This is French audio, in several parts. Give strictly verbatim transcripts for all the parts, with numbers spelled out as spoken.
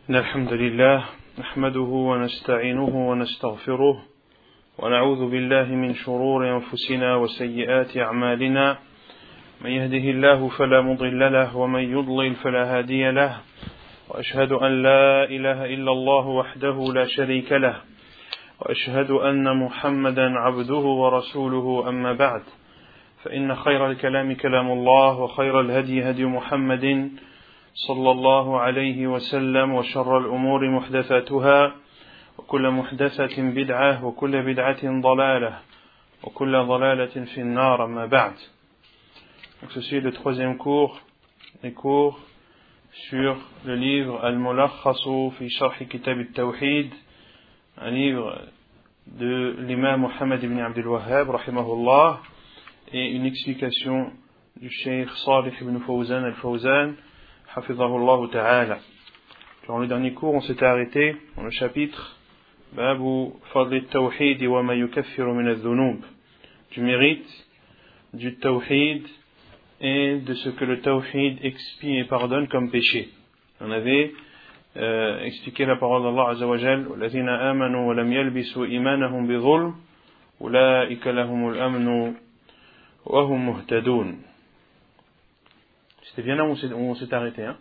إن الحمد لله نحمده ونستعينه ونستغفره ونعوذ بالله من شرور أنفسنا وسيئات أعمالنا. من يهده الله فلا مضل له ومن يضلل فلا هادي له، وأشهد أن لا إله إلا الله وحده لا شريك له، وأشهد أن محمدا عبده ورسوله. أما بعد، فإن خير الكلام كلام الله، وخير الهدي هدي محمد صلى الله عليه وسلم، وشر الأمور محدثاتها، وكل محدثة بدعة، وكل بدعة ضلالة، وكل ضلالة في النار. أما بعد. Donc ceci est le troisième cours, les cours sur le livre Al-Mulakhasu fi Sharh Kitab al-Tawhid, un livre de l'imam Muhammad ibn Abdul Wahhab rahimahullah, et une explication du Cheikh Salih ibn Fawzan al-Fawzan hafizahullah ta'ala. Dans le dernier cours, on s'était arrêté dans le chapitre Babu Fadl al-Tawhid wa ma yukaffiru min al-dhunub, du mérite du Tawhid et de ce que le Tawhid expie et pardonne comme péché. On avait euh, expliqué la parole d'Allah Azza wa Jal: Alladhina amanu wa lam yalbisu imanahum bi dhulm ulaika lahumul amnu wa hum muhtadun. C'était bien là où on s'est arrêté, hein?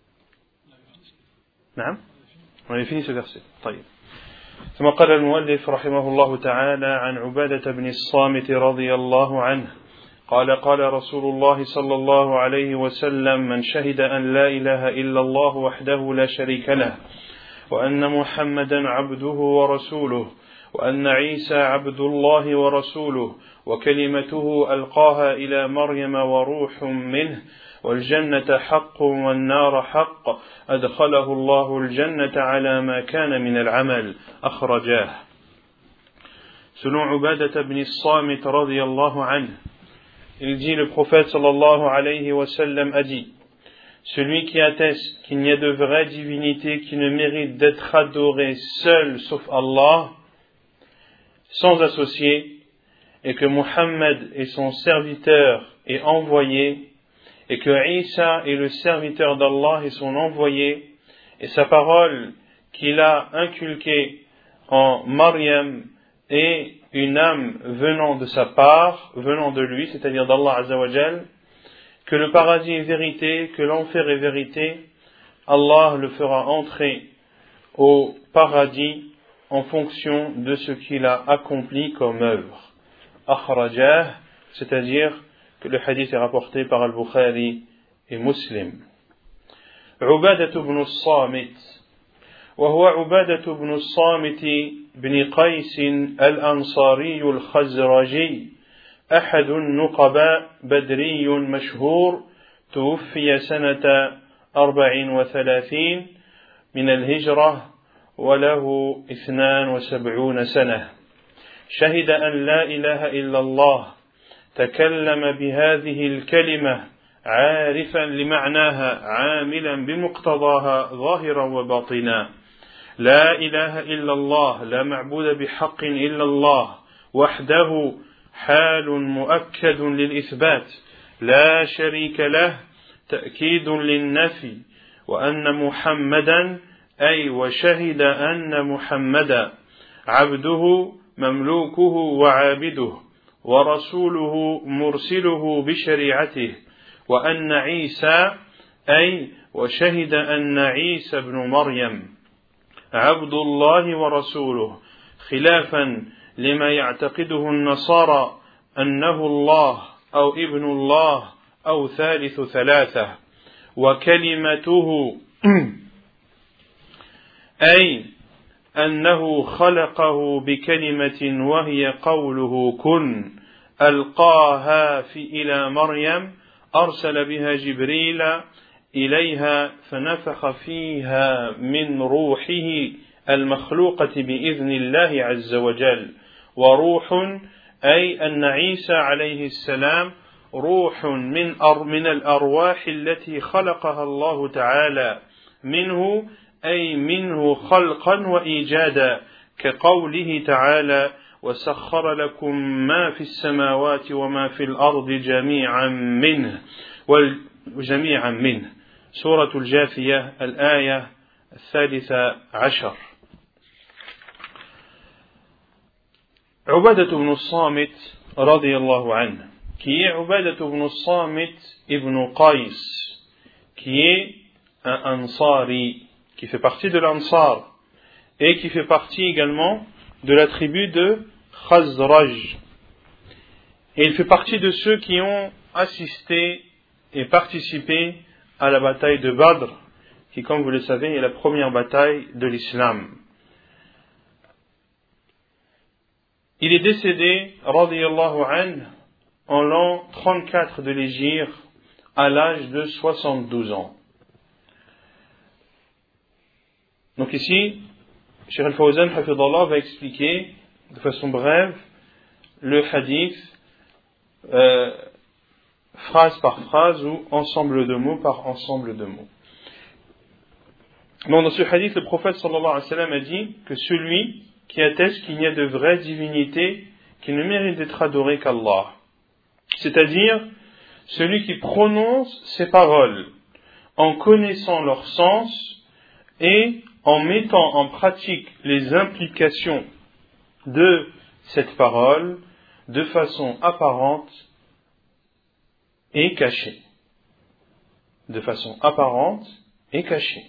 نعم. On avait fini ce verset. طيب. ثم قال المؤلف رحمه الله تعالى عن عبادة بن الصامت رضي الله عنه قال قال رسول الله صلى الله عليه وسلم: من شهد أن لا إله إلا الله وحده لا شريك له، وأن محمدا عبده ورسوله، وأن عيسى عبد الله ورسوله، وكلمته ألقاها إلى مريم وروح منه، والجنة حق والنار حق، أدخله الله الجنة على ما كان من العمل. أخرجاه. Selon Ubadah ibn as-Samit radiyallahu anhu, il dit: le prophète sallallahu alayhi wa sallam a dit: celui qui atteste qu'il n'y a de vraie divinité qui ne mérite d'être adoré seul sauf Allah, sans associé, et que Muhammad est son serviteur et envoyé, et que Isa est le serviteur d'Allah et son envoyé, et sa parole qu'il a inculquée en Maryam est une âme venant de sa part, venant de lui, c'est-à-dire d'Allah Azza wa Jal, que le paradis est vérité, que l'enfer est vérité, Allah le fera entrer au paradis en fonction de ce qu'il a accompli comme œuvre. Akhrajah, c'est-à-dire que le hadith est rapporté par Al-Bukhari et Muslim. Ubadah ibn as-Samit, وهو عبادة بن الصامت بن قيس الأنصاري الخزرجي، أحد النقباء بدري مشهور، توفي سنة أربع وثلاثين من الهجرة وله اثنان وسبعون سنة. شهد أن لا إله إلا الله، تكلم بهذه الكلمة عارفا لمعناها عاملا بمقتضاها ظاهرا وباطنا: لا إله إلا الله، لا معبود بحق إلا الله، وحده حال مؤكد للإثبات، لا شريك له تأكيد للنفي، وأن محمدا أي وشهد أن محمدا عبده مملوكه وعابده ورسوله مرسله بشريعته، وأن عيسى أي وشهد أن عيسى بن مريم عبد الله ورسوله، خلافا لما يعتقده النصارى أنه الله أو ابن الله أو ثالث ثلاثة، وكلمته أي أنه خلقه بكلمة وهي قوله كن، ألقاها في إلى مريم، أرسل بها جبريل إليها فنفخ فيها من روحه المخلوقة بإذن الله عز وجل. وروح أي أن عيسى عليه السلام روح من أر من الأرواح التي خلقها الله تعالى منه، أي منه خلقا وإيجادا، كقوله تعالى: وسخر لكم ما في السماوات وما في الأرض جميعا منه وجميعا منه. سورة الجاثية الآية الثالثة عشر. عبادة بن الصامت رضي الله عنه, qui est Ubadah ibn Samit ibn Qais, qui est un Ansari, qui fait partie de l'Ansar, et qui fait partie également de la tribu de Khazraj. Et il fait partie de ceux qui ont assisté et participé à la bataille de Badr, qui, comme vous le savez, est la première bataille de l'islam. Il est décédé, radiyallahu anhu, en l'an trente-quatre de l'Hégire, à l'âge de soixante-douze ans. Donc ici, Cheikh Al-Fawzan hafidhallah va expliquer de façon brève le hadith, euh, phrase par phrase ou ensemble de mots par ensemble de mots. Donc dans ce hadith, le prophète sallallahu alayhi wa sallam a dit que celui qui atteste qu'il n'y a de vraie divinité qui ne mérite d'être adoré qu'Allah, c'est-à-dire celui qui prononce ces paroles en connaissant leur sens et en mettant en pratique les implications de cette parole de façon apparente et cachée. De façon apparente et cachée.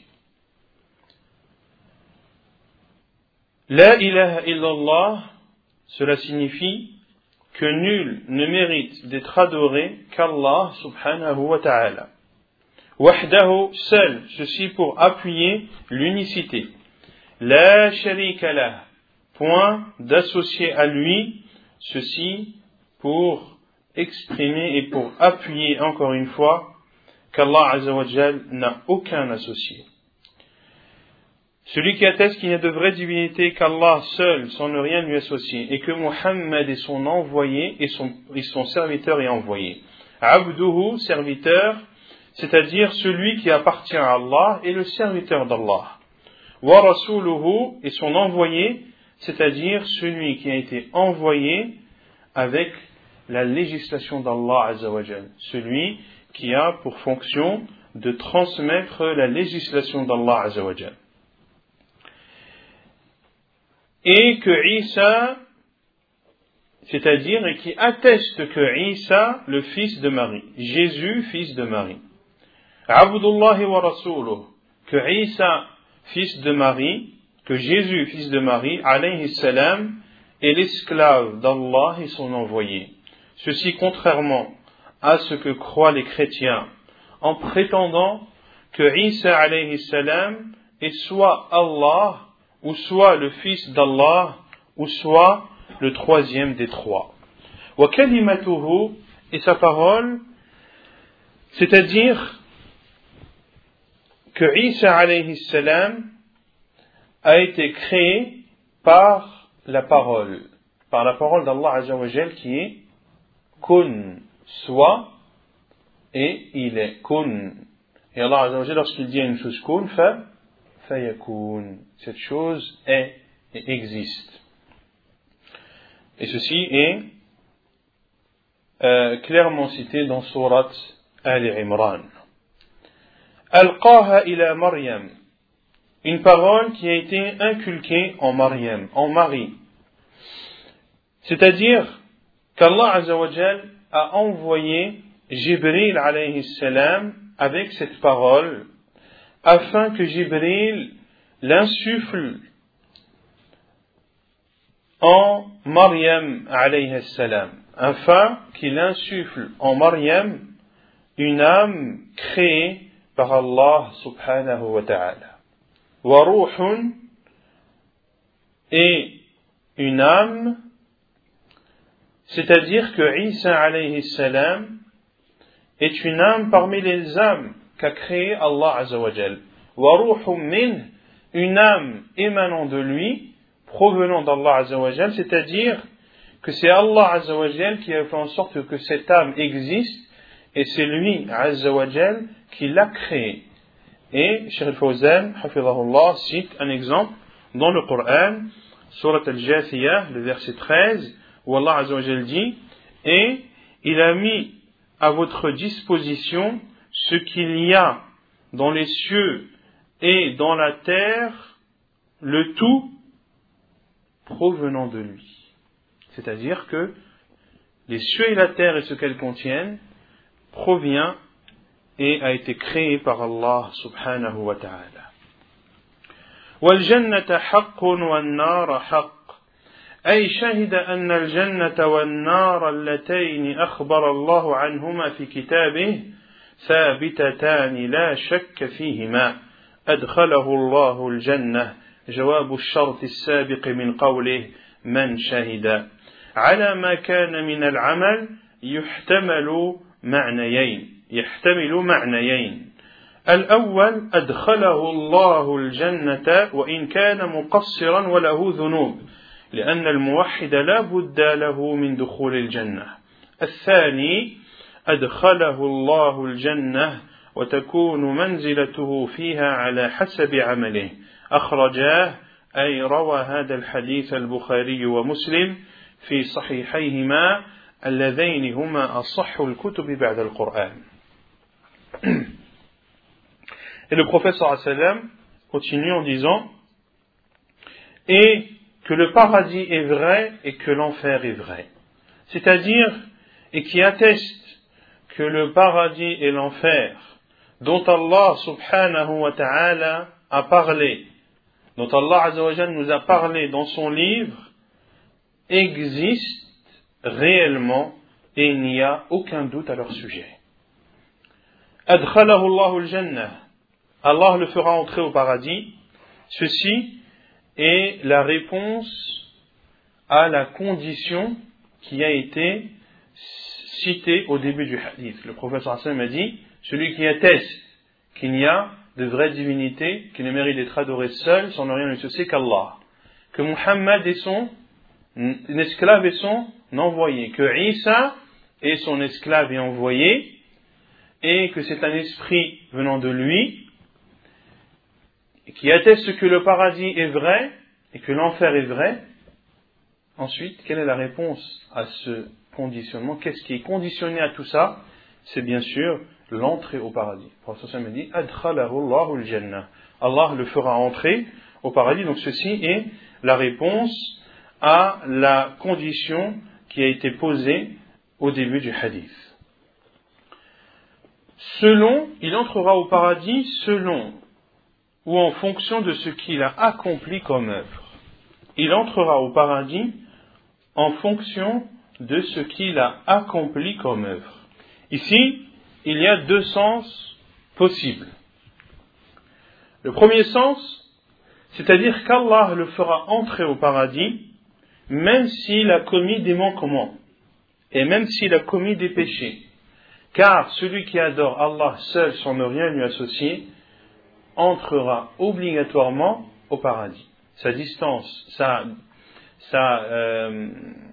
La ilaha illallah, cela signifie que nul ne mérite d'être adoré qu'Allah subhanahu wa ta'ala. Wahdahu, seul, ceci pour appuyer l'unicité. La sharika lah, point d'associer à lui, ceci pour exprimer et pour appuyer encore une fois qu'Allah azza wa jal n'a aucun associé. Celui qui atteste qu'il n'y a de vraie divinité qu'Allah seul, sans ne rien lui associer, et que Muhammad est son envoyé et son, et son serviteur et envoyé. Abduhu, serviteur, c'est-à-dire celui qui appartient à Allah et le serviteur d'Allah. Wa rasuluhu, et son envoyé, c'est-à-dire celui qui a été envoyé avec la législation d'Allah azza wa jal, celui qui a pour fonction de transmettre la législation d'Allah azza wa jal. Et que Isa, c'est-à-dire et qui atteste que Isa, le fils de Marie, Jésus, fils de Marie, Abdullahi wa Rasuluh, que Isa, fils de Marie, que Jésus, fils de Marie, alayhi salam, est l'esclave d'Allah et son envoyé. Ceci contrairement à ce que croient les chrétiens, en prétendant que Isa, alayhi salam, est soit Allah, ou soit le fils d'Allah, ou soit le troisième des trois. Wa kalimatuhu, et sa parole, c'est-à-dire que Isa alayhi salam a été créé par la parole, par la parole d'Allah azza wa jal qui est kun, soit, et il est kun. Et Allah azza wa jal, lorsqu'il dit à une chose kun, fa, fayakun, cette chose est et existe. Et ceci est euh, clairement cité dans Surat Al-Imran. Alqaha ila Maryam, une parole qui a été inculquée en Maryam, en Marie. C'est-à-dire qu'Allah azza wa jal a envoyé Jibril alayhi salam avec cette parole afin que Jibril l'insuffle en Maryam alayhi salam, afin qu'il insuffle en Maryam une âme créée par Allah subhanahu wa ta'ala. Wa ruhun, et une âme, c'est-à-dire que Isa alayhi salam est une âme parmi les âmes qu'a créé Allah azza wa jal. Wa ruhun min, une âme émanant de lui, provenant d'Allah azza wa jal, c'est-à-dire que c'est Allah azza wa jal qui a fait en sorte que cette âme existe, et c'est lui azza wa jal qui l'a créée. Et Cheikh Al-Fawzan hafidhahullah cite un exemple dans le Coran, Surat Al-Jathiyah, le verset treize, où Allah azza wa jal dit: et il a mis à votre disposition ce qu'il y a dans les cieux et dans la terre le tout provenant de lui. C'est-à-dire que les cieux et la terre et ce qu'elles contiennent provient et a été créé par Allah subhanahu wa ta'ala. وَالْجَنَّةَ حَقٌّ وَالنَّارَ حَقٌّ أي شهد أن الجنة والنار اللتين أخبر الله عنهما في كتابه ثابتتان لا شك فيهما أدخله الله الجنة جواب الشرط السابق من قوله من شهد على ما كان من العمل يحتمل معنيين يحتمل معنيين الأول أدخله الله الجنة وإن كان مقصرا وله ذنوب لأن الموحد لا بد له من دخول الجنة الثاني أدخله الله الجنة وتكون منزلته فيها على حسب عمله أخرجاه أي روى هذا الحديث البخاري ومسلم في صحيحيهما اللذين هما أصح الكتب بعد القرآن. Et le prophète sallallahu alayhi wa sallam continue en disant et que le paradis est vrai et que l'enfer est vrai. C'est-à-dire, et qui atteste que le paradis et l'enfer, dont Allah subhanahu wa ta'ala a parlé, dont Allah azza wa jalla nous a parlé dans son livre, existent réellement et il n'y a aucun doute à leur sujet. Adkhalahu Allahu al-jannah. Allah le fera entrer au paradis. Ceci est la réponse à la condition qui a été citée au début du hadith. Le prophète sallallahu alayhi wa sallam a dit, celui qui atteste qu'il n'y a de vraie divinité, qui ne mérite d'être adoré seul, sans ne rien lui associer qu'Allah. Que Muhammad est son esclave et son envoyé. Que Isa est son esclave et envoyé. Et que c'est un esprit venant de lui, qui atteste que le paradis est vrai et que l'enfer est vrai. Ensuite, quelle est la réponse à ce conditionnement? Qu'est-ce qui est conditionné à tout ça? C'est bien sûr l'entrée au paradis. Le prophète me dit Adkhalahu Allahu al-jannah. Allah le fera entrer au paradis. Donc ceci est la réponse à la condition qui a été posée au début du hadith. Selon, il entrera au paradis selon ou en fonction de ce qu'il a accompli comme œuvre. Il entrera au paradis en fonction de ce qu'il a accompli comme œuvre. Ici, il y a deux sens possibles. Le premier sens, c'est-à-dire qu'Allah le fera entrer au paradis, même s'il a commis des manquements, et même s'il a commis des péchés. Car celui qui adore Allah seul sans ne rien lui associer, entrera obligatoirement au paradis. Sa distance, sa, sa, euh,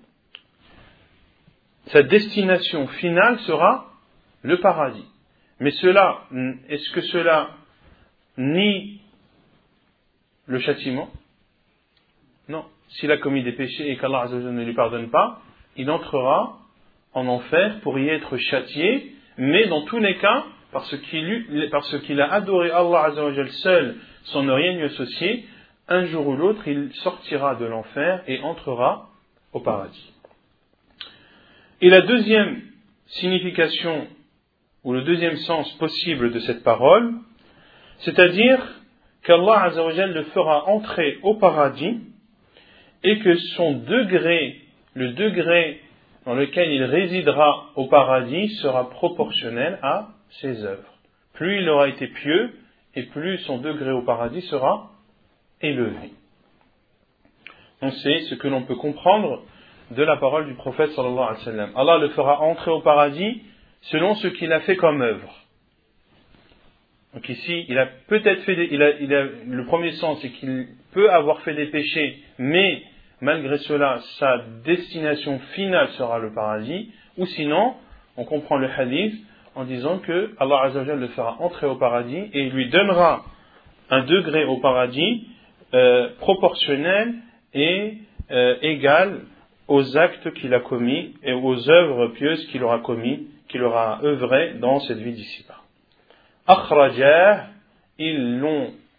sa destination finale sera le paradis. Mais cela, est-ce que cela nie le châtiment? Non. S'il a commis des péchés et qu'Allah Azza wa Jalla ne lui pardonne pas, il entrera en enfer pour y être châtié, mais dans tous les cas, parce qu'il, parce qu'il a adoré Allah Azza wa Jalla seul, sans ne rien lui associer, un jour ou l'autre, il sortira de l'enfer et entrera au paradis. Et la deuxième signification, ou le deuxième sens possible de cette parole, c'est-à-dire qu'Allah Azza wa Jalla le fera entrer au paradis et que son degré, le degré dans lequel il résidera au paradis sera proportionnel à ses œuvres. Plus il aura été pieux, et plus son degré au paradis sera élevé. Donc c'est ce que l'on peut comprendre de la parole du prophète sallallahu alayhi wa sallam. Allah le fera entrer au paradis selon ce qu'il a fait comme œuvre. Donc ici, il a peut-être fait des, il a, il a, le premier sens, c'est qu'il peut avoir fait des péchés, mais malgré cela, sa destination finale sera le paradis. Ou sinon, on comprend le hadith en disant que Allah Azza wa Jalla le fera entrer au paradis et il lui donnera un degré au paradis euh, proportionnel et euh, égal aux actes qu'il a commis et aux œuvres pieuses qu'il aura commis, qu'il aura œuvré dans cette vie d'ici-bas. Akhrajah, ils l'ont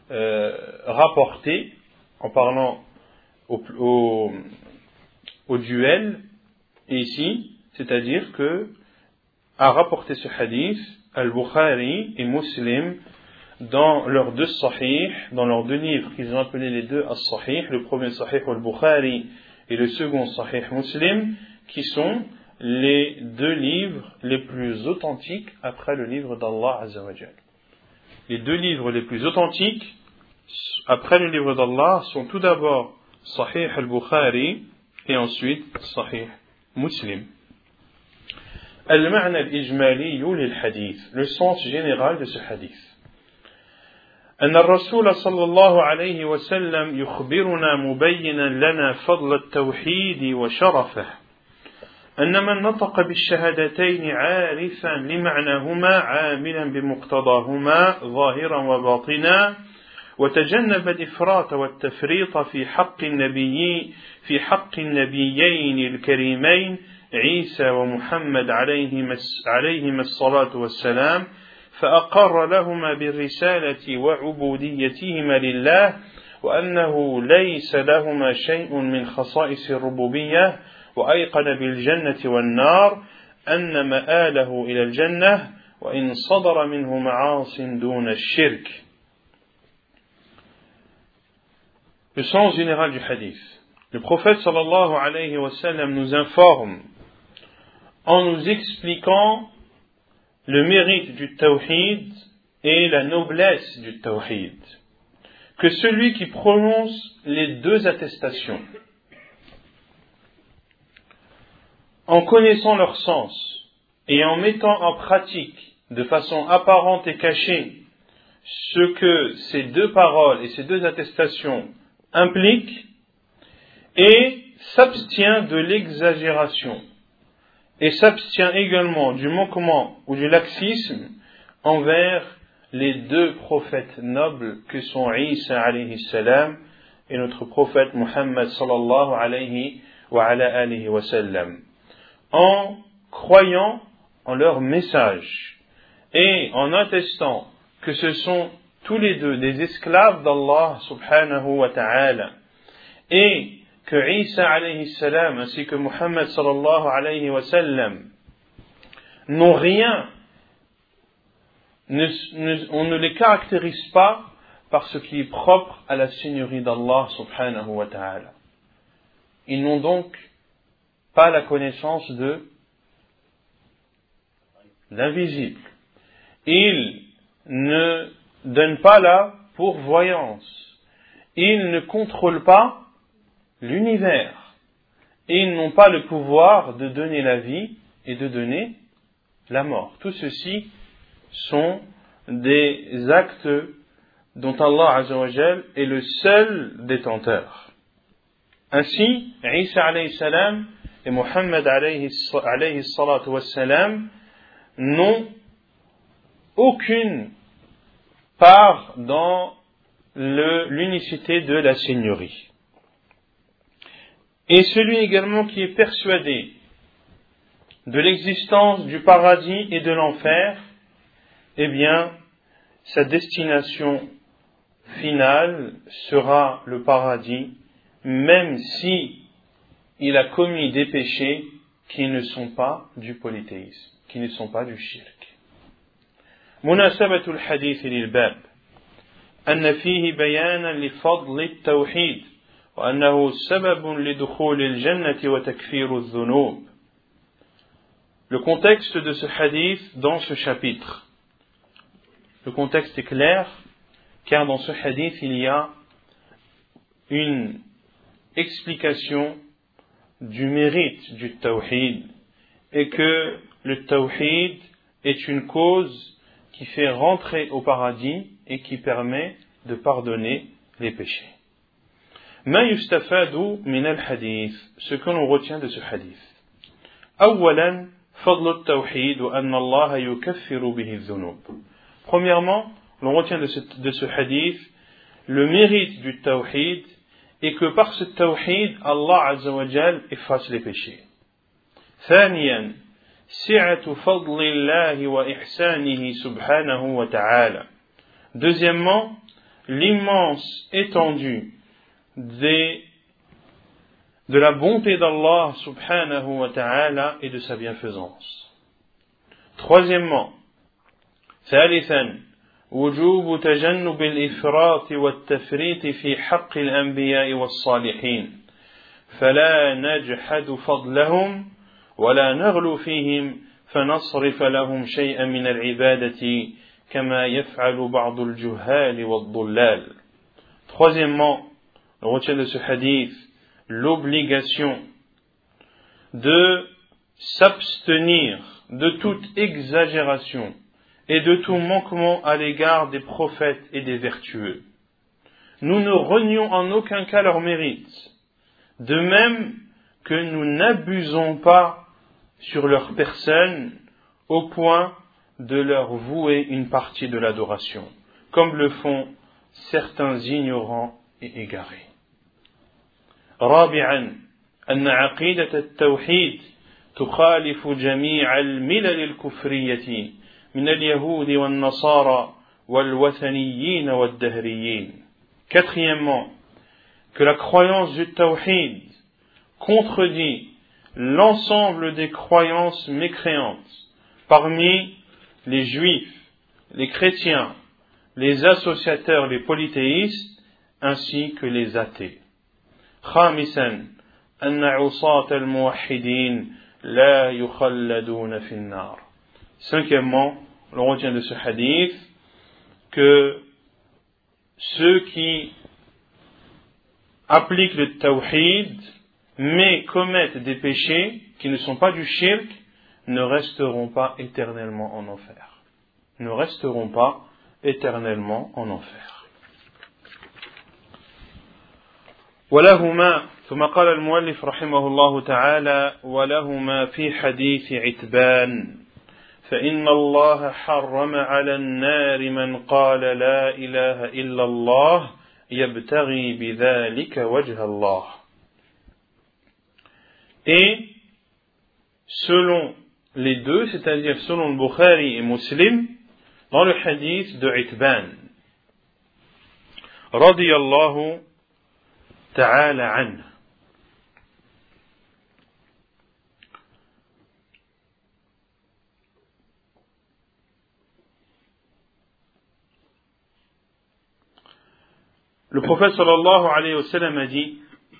euh, rapporté, en parlant au, au, au duel, ici, c'est-à-dire que a rapporté ce hadith Al-Bukhari et Muslim dans leurs deux sahih, dans leurs deux livres qu'ils ont appelés les deux as-sahih, le premier sahih Al-Bukhari et le second sahih Muslim, qui sont les deux livres les plus authentiques après le livre d'Allah Azza wa Jal. Les deux livres les plus authentiques après le livre d'Allah sont tout d'abord Sahih al-Bukhari et ensuite Sahih Muslim. Al-ma'na al-ijmali lil-hadith, le sens général de ce hadith. أن الرسول صلى الله عليه وسلم يخبرنا مبينا لنا فضل التوحيد وشرفه أن من نطق بالشهادتين عارفا لمعناهما عاملا بمقتضاهما ظاهرا وباطنا وتجنب الإفراط والتفريط في حق النبي في حق النبيين الكريمين عيسى ومحمد عليهما عليهما الصلاة والسلام فأقر لهما بالرسالة وعبوديتهما لله وأنه ليس لهما شيء من خصائص الربوبية وأيقن بالجنة والنار أن مآله إلى الجنة وإن صدر منه معاص دون الشرك. Le sens général du hadith. Le prophète sallallahu alayhi wa sallam nous informe en nous expliquant le mérite du tawhid et la noblesse du tawhid, que celui qui prononce les deux attestations, en connaissant leur sens et en mettant en pratique de façon apparente et cachée ce que ces deux paroles et ces deux attestations impliquent, et s'abstient de l'exagération et s'abstient également du manquement ou du laxisme envers les deux prophètes nobles que sont Isa alayhi salam et notre prophète Muhammad sallallahu alayhi wa ala alihi wa sallam, en croyant en leur message et en attestant que ce sont tous les deux des esclaves d'Allah subhanahu wa ta'ala, et que Isa alayhi salam ainsi que Muhammad sallallahu alayhi wa sallam n'ont rien, ne, ne, on ne les caractérise pas par ce qui est propre à la seigneurie d'Allah subhanahu wa ta'ala. Ils n'ont donc pas la connaissance de l'invisible. Ils ne donnent pas la pourvoyance. Ils ne contrôlent pas l'univers. Et ils n'ont pas le pouvoir de donner la vie et de donner la mort. Tout ceci sont des actes dont Allah Azza wa Jal est le seul détenteur. Ainsi, Isa alayhi salam et Muhammad alayhi salatu wassalam n'ont aucune part dans le, l'unicité de la seigneurie. Et celui également qui est persuadé de l'existence du paradis et de l'enfer, eh bien, sa destination finale sera le paradis, même si il a commis des péchés qui ne sont pas du polythéisme, qui ne sont pas du shirk. مناسبة الحديث للباب أن فيه بيانا لفضل التوحيد وأنه سبب لدخول الجنة وتكفير الذنوب. Le contexte de ce hadith dans ce chapitre. Le contexte est clair, car dans ce hadith il y a une explication du mérite du tawhid et que le tawhid est une cause qui fait rentrer au paradis et qui permet de pardonner les péchés. ما يستفاد من الحديث, ce que l'on retient de ce hadith. أولا فضل التوحيد وأن الله يكفر به الذنوب. Premièrement, l'on retient de ce, de ce hadith le mérite du tawhid et que par ce tawhid, Allah Azza wa Jal efface les péchés. ثانيا سعة فضل الله وإحسانه سبحانه وتعالى. Deuxièmement, l'immense étendue des, de la bonté d'Allah subhanahu wa ta'ala et de sa bienfaisance. Troisièmement, ثالثا وجوب تجنب الإفراط والتفريط في حق الأنبياء والصالحين فلا نجحد فضلهم ولا نغلو فيهم فنصرف لهم شيئا من العبادة كما يفعل بعض الجهال والضلال. Troisièmement, on retient de ce hadith l'obligation de s'abstenir de toute exagération et de tout manquement à l'égard des prophètes et des vertueux. Nous ne renions en aucun cas leur mérite, de même que nous n'abusons pas sur leur personne au point de leur vouer une partie de l'adoration, comme le font certains ignorants et égarés. رابعا أن عقيدة التوحيد تخالف جميع الملل الكفرية من اليهود والنصارى والوثنيين والدهريين. Quatrièmement, que la croyance du tawhid contredit l'ensemble des croyances mécréantes parmi les juifs, les chrétiens, les associateurs, les polythéistes, ainsi que les athées. خامسا أن عصاة الموحدين لا يخلدون في النار. Cinquièmement, l'on retient de ce hadith que ceux qui appliquent le tawhid mais commettent des péchés qui ne sont pas du shirk ne resteront pas éternellement en enfer. Ne resteront pas éternellement en enfer. ولهما ثم قال المؤلف رحمه الله تعالى ولهما في حديث عتبان فإن الله حرم على النار من قال لا إله إلا الله يبتغي بذلك وجه الله. Et selon les deux, c'est-à-dire selon le Bukhari et Muslim, dans le hadith de Itban, radiyallahu ta'ala anhu, le prophète sallallahu alayhi wa sallam a dit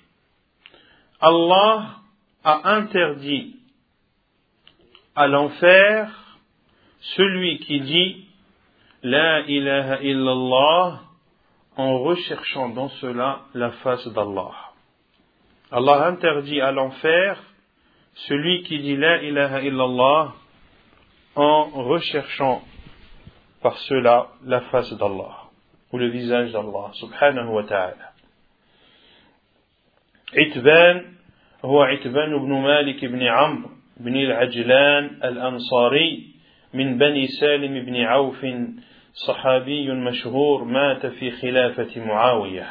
Allah a interdit à l'enfer celui qui dit La ilaha illallah en recherchant dans cela la face d'Allah. Allah interdit à l'enfer celui qui dit La ilaha illallah en recherchant par cela la face d'Allah ou le visage d'Allah subhanahu wa ta'ala. Itban هو عتبان بن مالك بن عمرو بن العجلان الأنصاري من بني سالم بن عوف صحابي مشهور مات في خلافة معاوية.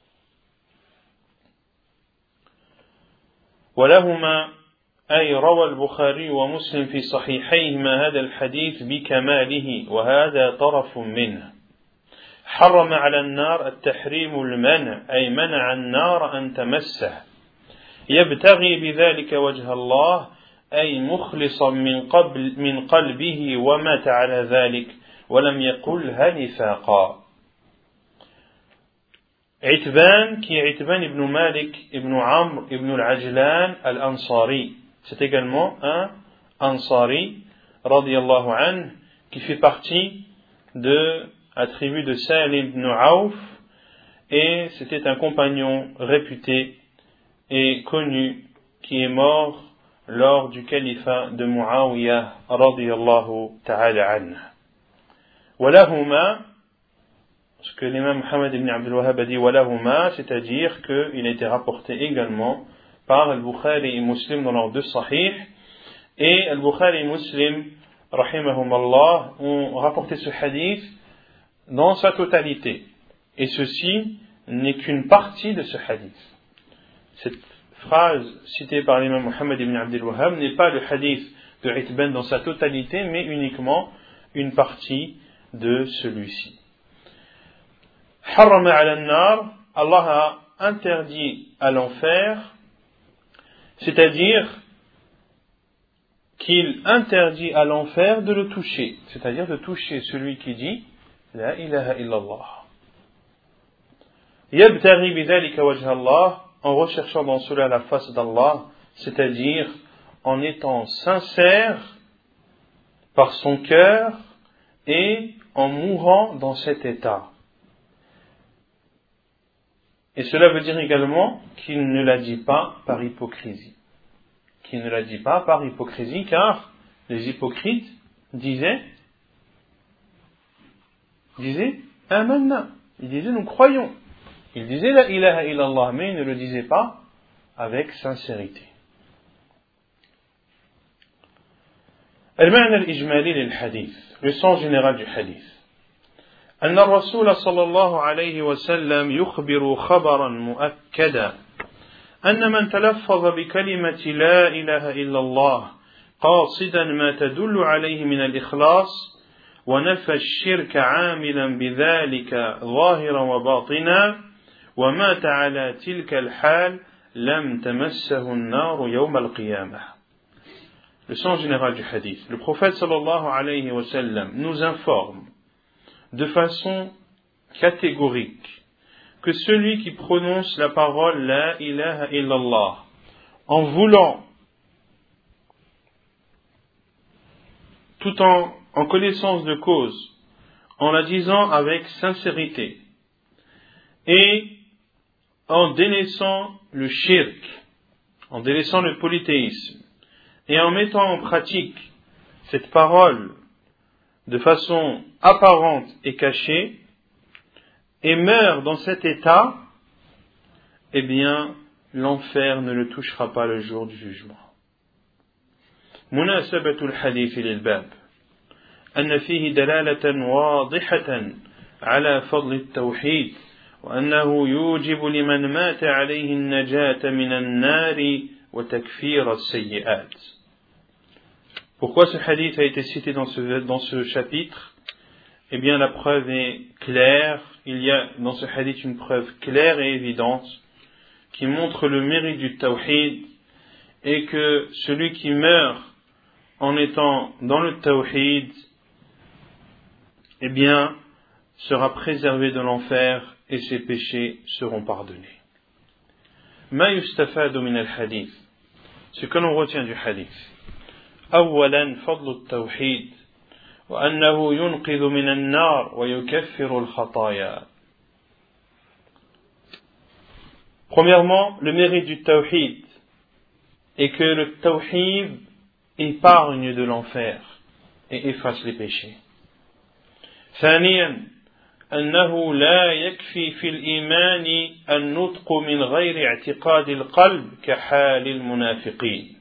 ولهما أي روى البخاري ومسلم في صحيحيهما هذا الحديث بكماله وهذا طرف منه. حرم على النار التحريم المنع أي منع النار أن تمسه يبتغي بذلك وجه الله أي مخلصا من, قبل من قلبه ومات على ذلك ولم يقلها نفاقا. عتبان qui est Itban ibn Malik ibn Amr ibn al-Ajlan al-Ansari, c'est également un Ansari radiyallahu anhu qui fait partie de la tribu de Salim ibn Auf et c'était un compagnon réputé et connu qui est mort lors du califat de Muawiyah radiyallahu ta'ala anhu. Walahuma, ce que l'imam Muhammad ibn Abdul Wahhab a dit walahuma, c'est-à-dire qu'il a été rapporté également par Al-Bukhari et Muslim dans leurs deux sahih, et Al-Bukhari et Muslim rahimahumallah ont rapporté ce hadith dans sa totalité, et ceci n'est qu'une partie de ce hadith. Cette phrase citée par l'imam Muhammad ibn Abdul Wahhab n'est pas le hadith de Itban dans sa totalité, mais uniquement une partie de celui-ci. harrama ala an-nar, Allah a interdit à l'enfer, c'est-à-dire qu'il interdit à l'enfer de le toucher, c'est-à-dire de toucher celui qui dit La ilaha illallah. Yabtaghi bidhalika wajha Allah, en recherchant dans cela la face d'Allah, c'est-à-dire en étant sincère par son cœur et en mourant dans cet état. Et cela veut dire également qu'il ne l'a dit pas par hypocrisie. Qu'il ne l'a dit pas par hypocrisie, car les hypocrites disaient, disaient, Amanna. Ils disaient, nous croyons. Ils disaient la ilaha illallah, mais ils ne le disaient pas avec sincérité. المعنى الإجمالي للحديث, le sens général du hadith. أن الرسول صلى الله عليه وسلم يخبر خبرا مؤكدا أن من تلفظ بكلمة لا إله إلا الله قاصدا ما تدل عليه من الإخلاص ونفى الشرك عاملا بذلك ظاهرا وباطنا ومات على تلك الحال لم تمسه النار يوم القيامة. Le sens général du hadith. Le prophète sallallahu alayhi wa sallam nous informe de façon catégorique que celui qui prononce la parole La ilaha illallah en voulant, tout en, en connaissance de cause, en la disant avec sincérité et en délaissant le shirk, en délaissant le polythéisme et en mettant en pratique cette parole de façon apparente et cachée, et meurt dans cet état, eh bien, l'enfer ne le touchera pas le jour du jugement. مناسبة الحديث للباب أن فيه دلالة واضحة على فضل التوحيد وأنه يوجب لمن مات عليه النجاة من النار وتكفير السيئات. Pourquoi ce hadith a été cité dans ce, dans ce chapitre? Eh bien, la preuve est claire. Il y a dans ce hadith une preuve claire et évidente qui montre le mérite du tawhid et que celui qui meurt en étant dans le tawhid, eh bien, sera préservé de l'enfer et ses péchés seront pardonnés. Ma yustafadu min al-hadith. Ce que l'on retient du hadith. أولا فضل التوحيد وأنه ينقذ من النار ويكفر الخطايا. Premièrement, le mérite du tawhid est que le tawhid épargne de l'enfer et efface les péchés. ثانيا أنه لا يكفي في الإيمان النطق من غير اعتقاد القلب كحال المنافقين.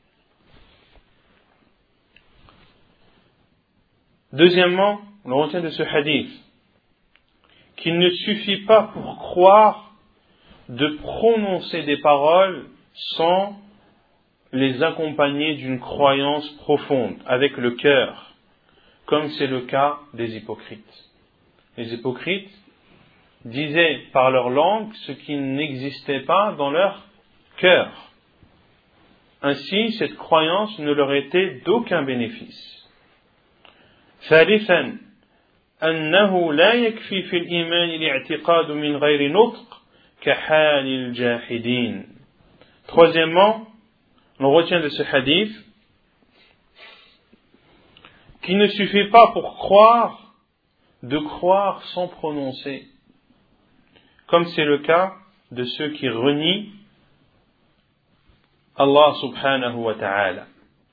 Deuxièmement, on retient de ce hadith qu'il ne suffit pas pour croire de prononcer des paroles sans les accompagner d'une croyance profonde, avec le cœur, comme c'est le cas des hypocrites. Les hypocrites disaient par leur langue ce qui n'existait pas dans leur cœur. Ainsi, cette croyance ne leur était d'aucun bénéfice. ثالثا أنه لا يكفي في الإيمان الاعتقاد من غير نطق كحال الجاحدين. Troisièmement, on retient de ce hadith qu'il ne suffit pas pour croire de croire sans prononcer, comme c'est le cas de ceux qui renient Allah subhanahu wa ta'ala.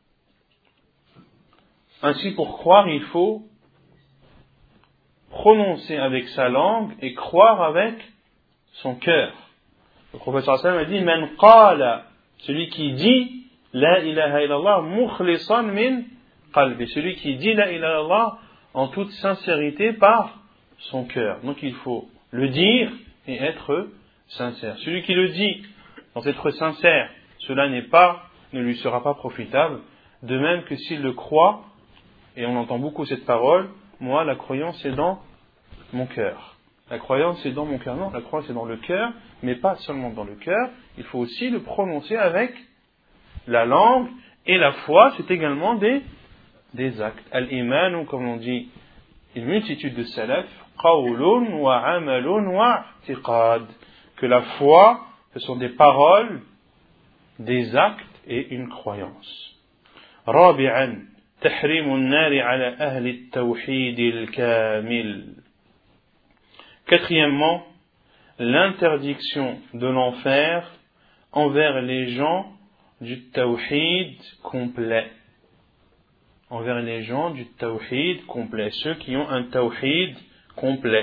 Ainsi, pour croire, il faut prononcer avec sa langue et croire avec son cœur. Le prophète sallallahu alayhi wa sallam a dit Man qala, celui qui dit La ilaha illallah mukhlisan min qalbi, celui qui dit La ilaha illallah en toute sincérité par son cœur. Donc il faut le dire et être sincère. Celui qui le dit sans être sincère, cela n'est pas, ne lui sera pas profitable. De même que s'il le croit, et on entend beaucoup cette parole, moi la croyance est dans mon cœur. La croyance c'est dans mon cœur. Non, la croyance c'est dans le cœur, mais pas seulement dans le cœur. Il faut aussi le prononcer avec la langue. Et la foi, c'est également des, des actes. Al-iman, ou comme on dit une multitude de salaf, qawlun wa amalun wa i'tiqad. Que la foi, ce sont des paroles, des actes et une croyance. Rabi'an, tahrimu an-nari ala ahli at-tawhid al-kamil. Quatrièmement, l'interdiction de l'enfer envers les gens du tawhid complet. Envers les gens du tawhid complet, ceux qui ont un tawhid complet.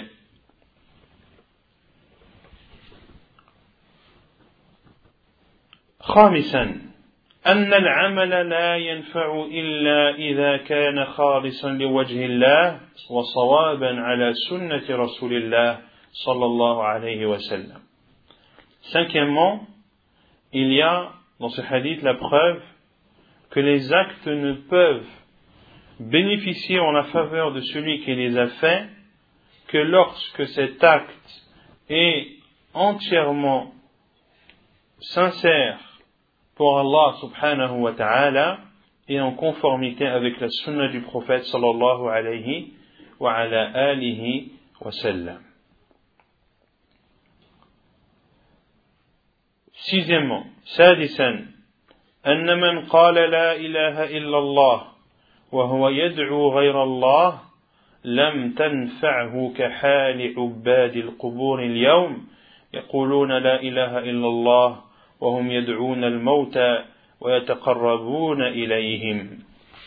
خامسا أن العمل لا ينفع إلا إذا كان خالصا لوجه الله وصوابا على سنة رسول الله صلى الله عليه وسلم. Cinquièmement, il y a dans ce hadith la preuve que les actes ne peuvent bénéficier en la faveur de celui qui les a faits que lorsque cet acte est entièrement sincère pour Allah subhanahu wa ta'ala et en conformité avec la sunna du prophète sallallahu alayhi wa ala alihi wa sallam. Sixièmement, سادسا أن من قال لا إله إلا الله وهو يدعو غير الله لم تنفعه كحال عباد القبور اليوم يقولون لا إله إلا الله وهم يدعون الموتى ويتقربون إليهم.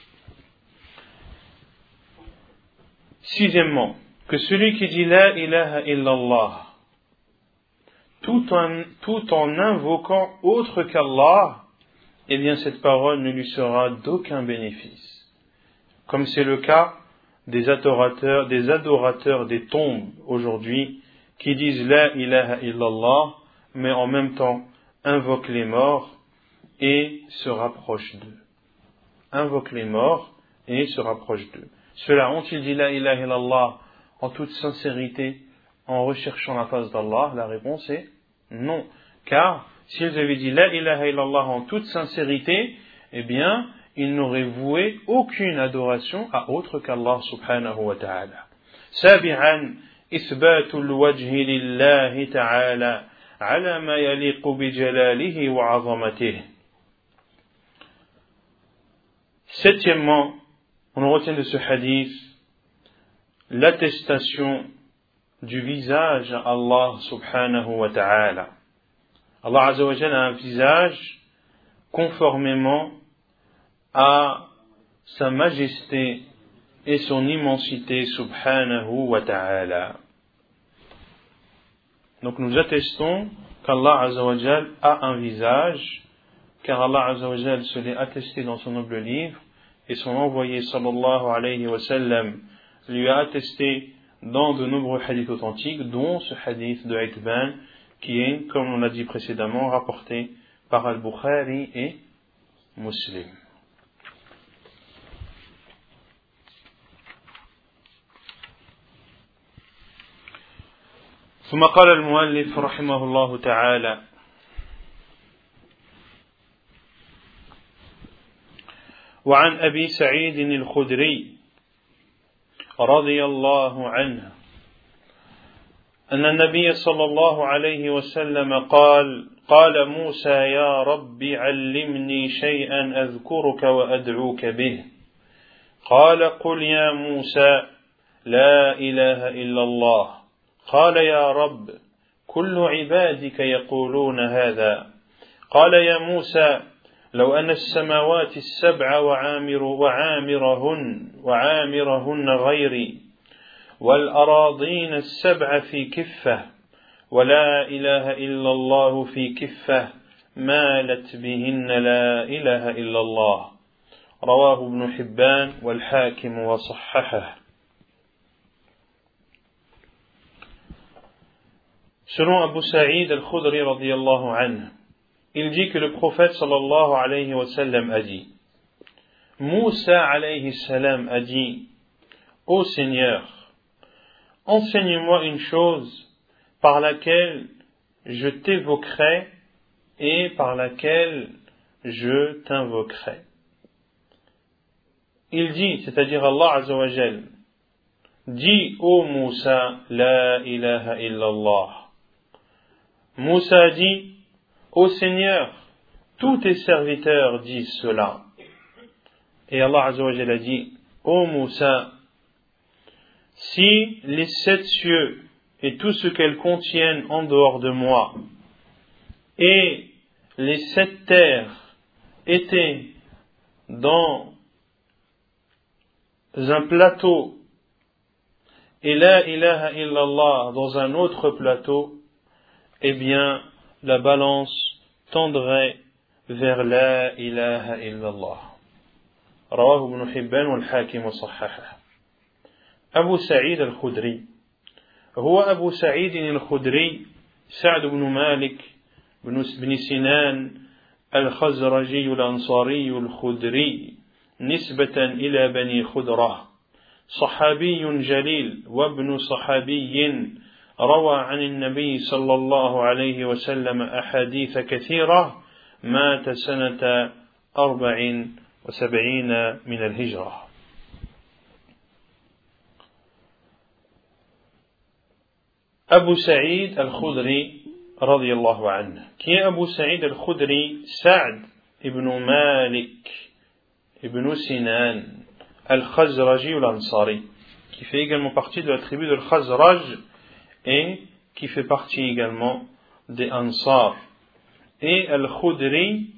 Sixièmement, que celui qui dit la ilaha illallah tout en, tout en invoquant autre qu'Allah, eh bien cette parole ne lui sera d'aucun bénéfice. Comme c'est le cas des adorateurs, des adorateurs des tombes aujourd'hui, qui disent la ilaha illallah, mais en même temps invoquent les morts et se rapprochent d'eux. Invoquent les morts et se rapprochent d'eux. Ceux-là ont-ils dit la ilaha illallah en toute sincérité, en recherchant la face d'Allah? La réponse est non. Car s'ils avaient dit la ilaha illallah en toute sincérité, eh bien, ils n'auraient voué aucune adoration à autre qu'Allah subhanahu wa ta'ala. Sabi'an, isbatul wajhi lillahi ta'ala ala ma yaliqu bi jalalihi wa azamatihi. Septièmement, on retient de ce hadith l'attestation du visage à Allah subhanahu wa ta'ala. Allah azza wa jalla a un visage conformément à sa majesté et son immensité subhanahu wa ta'ala. Donc nous attestons qu'Allah azza wa jalla a un visage, car Allah azza wa jalla se l'est attesté dans son noble livre, et son envoyé sallallahu alayhi wa sallam lui a attesté dans de nombreux hadiths authentiques, dont ce hadith de Itban, qui est, comme on l'a dit précédemment, rapporté par Al-Bukhari et Muslim. ثم قال المؤلف رحمه الله تعالى: وعن أبي سعيد الخدري رضي الله عنه أن النبي صلى الله عليه وسلم قال: قال موسى يا رب علمني شيئا أذكرك وأدعوك به. قال: قل يا موسى لا إله إلا الله. قال: يا رب كل عبادك يقولون هذا. قال: يا موسى لو أن السماوات السبع وعامر وعامرهن وعامرهن غيري والأراضين السبع في كفة ولا إله إلا الله في كفة مالت بهن لا إله إلا الله. رواه ابن حبان والحاكم وصححه. Selon Abu Sa'id al-Khudri radiyallahu anhu, il dit que le prophète sallallahu alayhi wa sallam a dit: Moussa alayhi salam a dit: Ô Seigneur, enseigne-moi une chose par laquelle je t'évoquerai et par laquelle je t'invoquerai. Il dit, c'est-à-dire Allah Azza wa Jal, dis ô Moussa, la ilaha illallah. Moussa dit, ô Seigneur, tous tes serviteurs disent cela. Et Allah Azza wa Jal a dit, ô Moussa, si les sept cieux et tout ce qu'elles contiennent en dehors de moi et les sept terres étaient dans un plateau et la ilaha illallah dans un autre plateau, eh bien la balance tendrait vers la ilaha illallah. Rawahu ibn Hibban wal Hakim wa sahhaha. Abu Sa'id al-Khudri. هو أبو سعيد الخدري سعد بن مالك بن سنان الخزرجي الأنصاري الخدري نسبة إلى بني خدرة صحابي جليل وابن صحابي روى عن النبي صلى الله عليه وسلم أحاديث كثيرة مات سنة أربع وسبعين من الهجرة. Abu Sa'id al-Khudri radiyallahu anhu. Qui est Abu Sa'id al-Khudri? Sa'd ibn Malik ibn Sinan al-Khazraji ou l'Ansari, qui fait également partie de la tribu de Khazraj et qui fait partie également des Ansar. Et al-Khudri,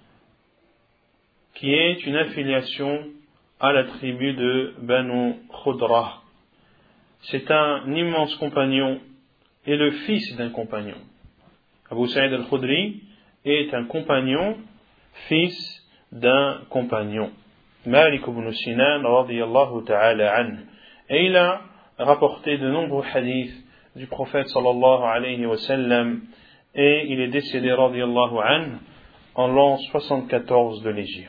qui est une affiliation à la tribu de Banu Khudra. C'est un immense compagnon et le fils d'un compagnon. Abu Sa'id al-Khudri est un compagnon, fils d'un compagnon. Malik ibn Sinan radiyallahu ta'ala anhu. Et il a rapporté de nombreux hadiths du prophète sallallahu alayhi wa sallam, et il est décédé radiyallahu anhu en l'an soixante-quatorze de l'Hégire.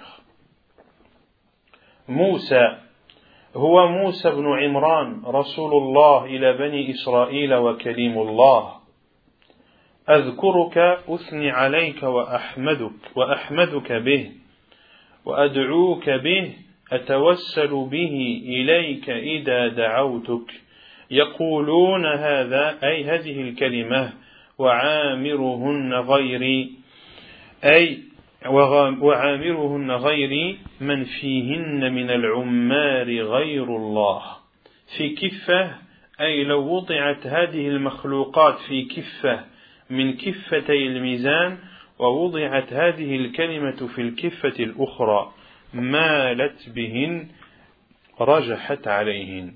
Moussa هو موسى بن عمران رسول الله إلى بني إسرائيل وكليم الله أذكرك أثني عليك وأحمدك وأحمدك به وأدعوك به أتوسل به إليك إذا دعوتك يقولون هذا أي هذه الكلمة وعامرهن غيري أي وعامرهن غيري من فيهن من العمار غير الله في كفة أي لو وضعت هذه المخلوقات في كفة من كفتي الميزان ووضعت هذه الكلمة في الكفة الأخرى مالت بهن رجحت عليهن.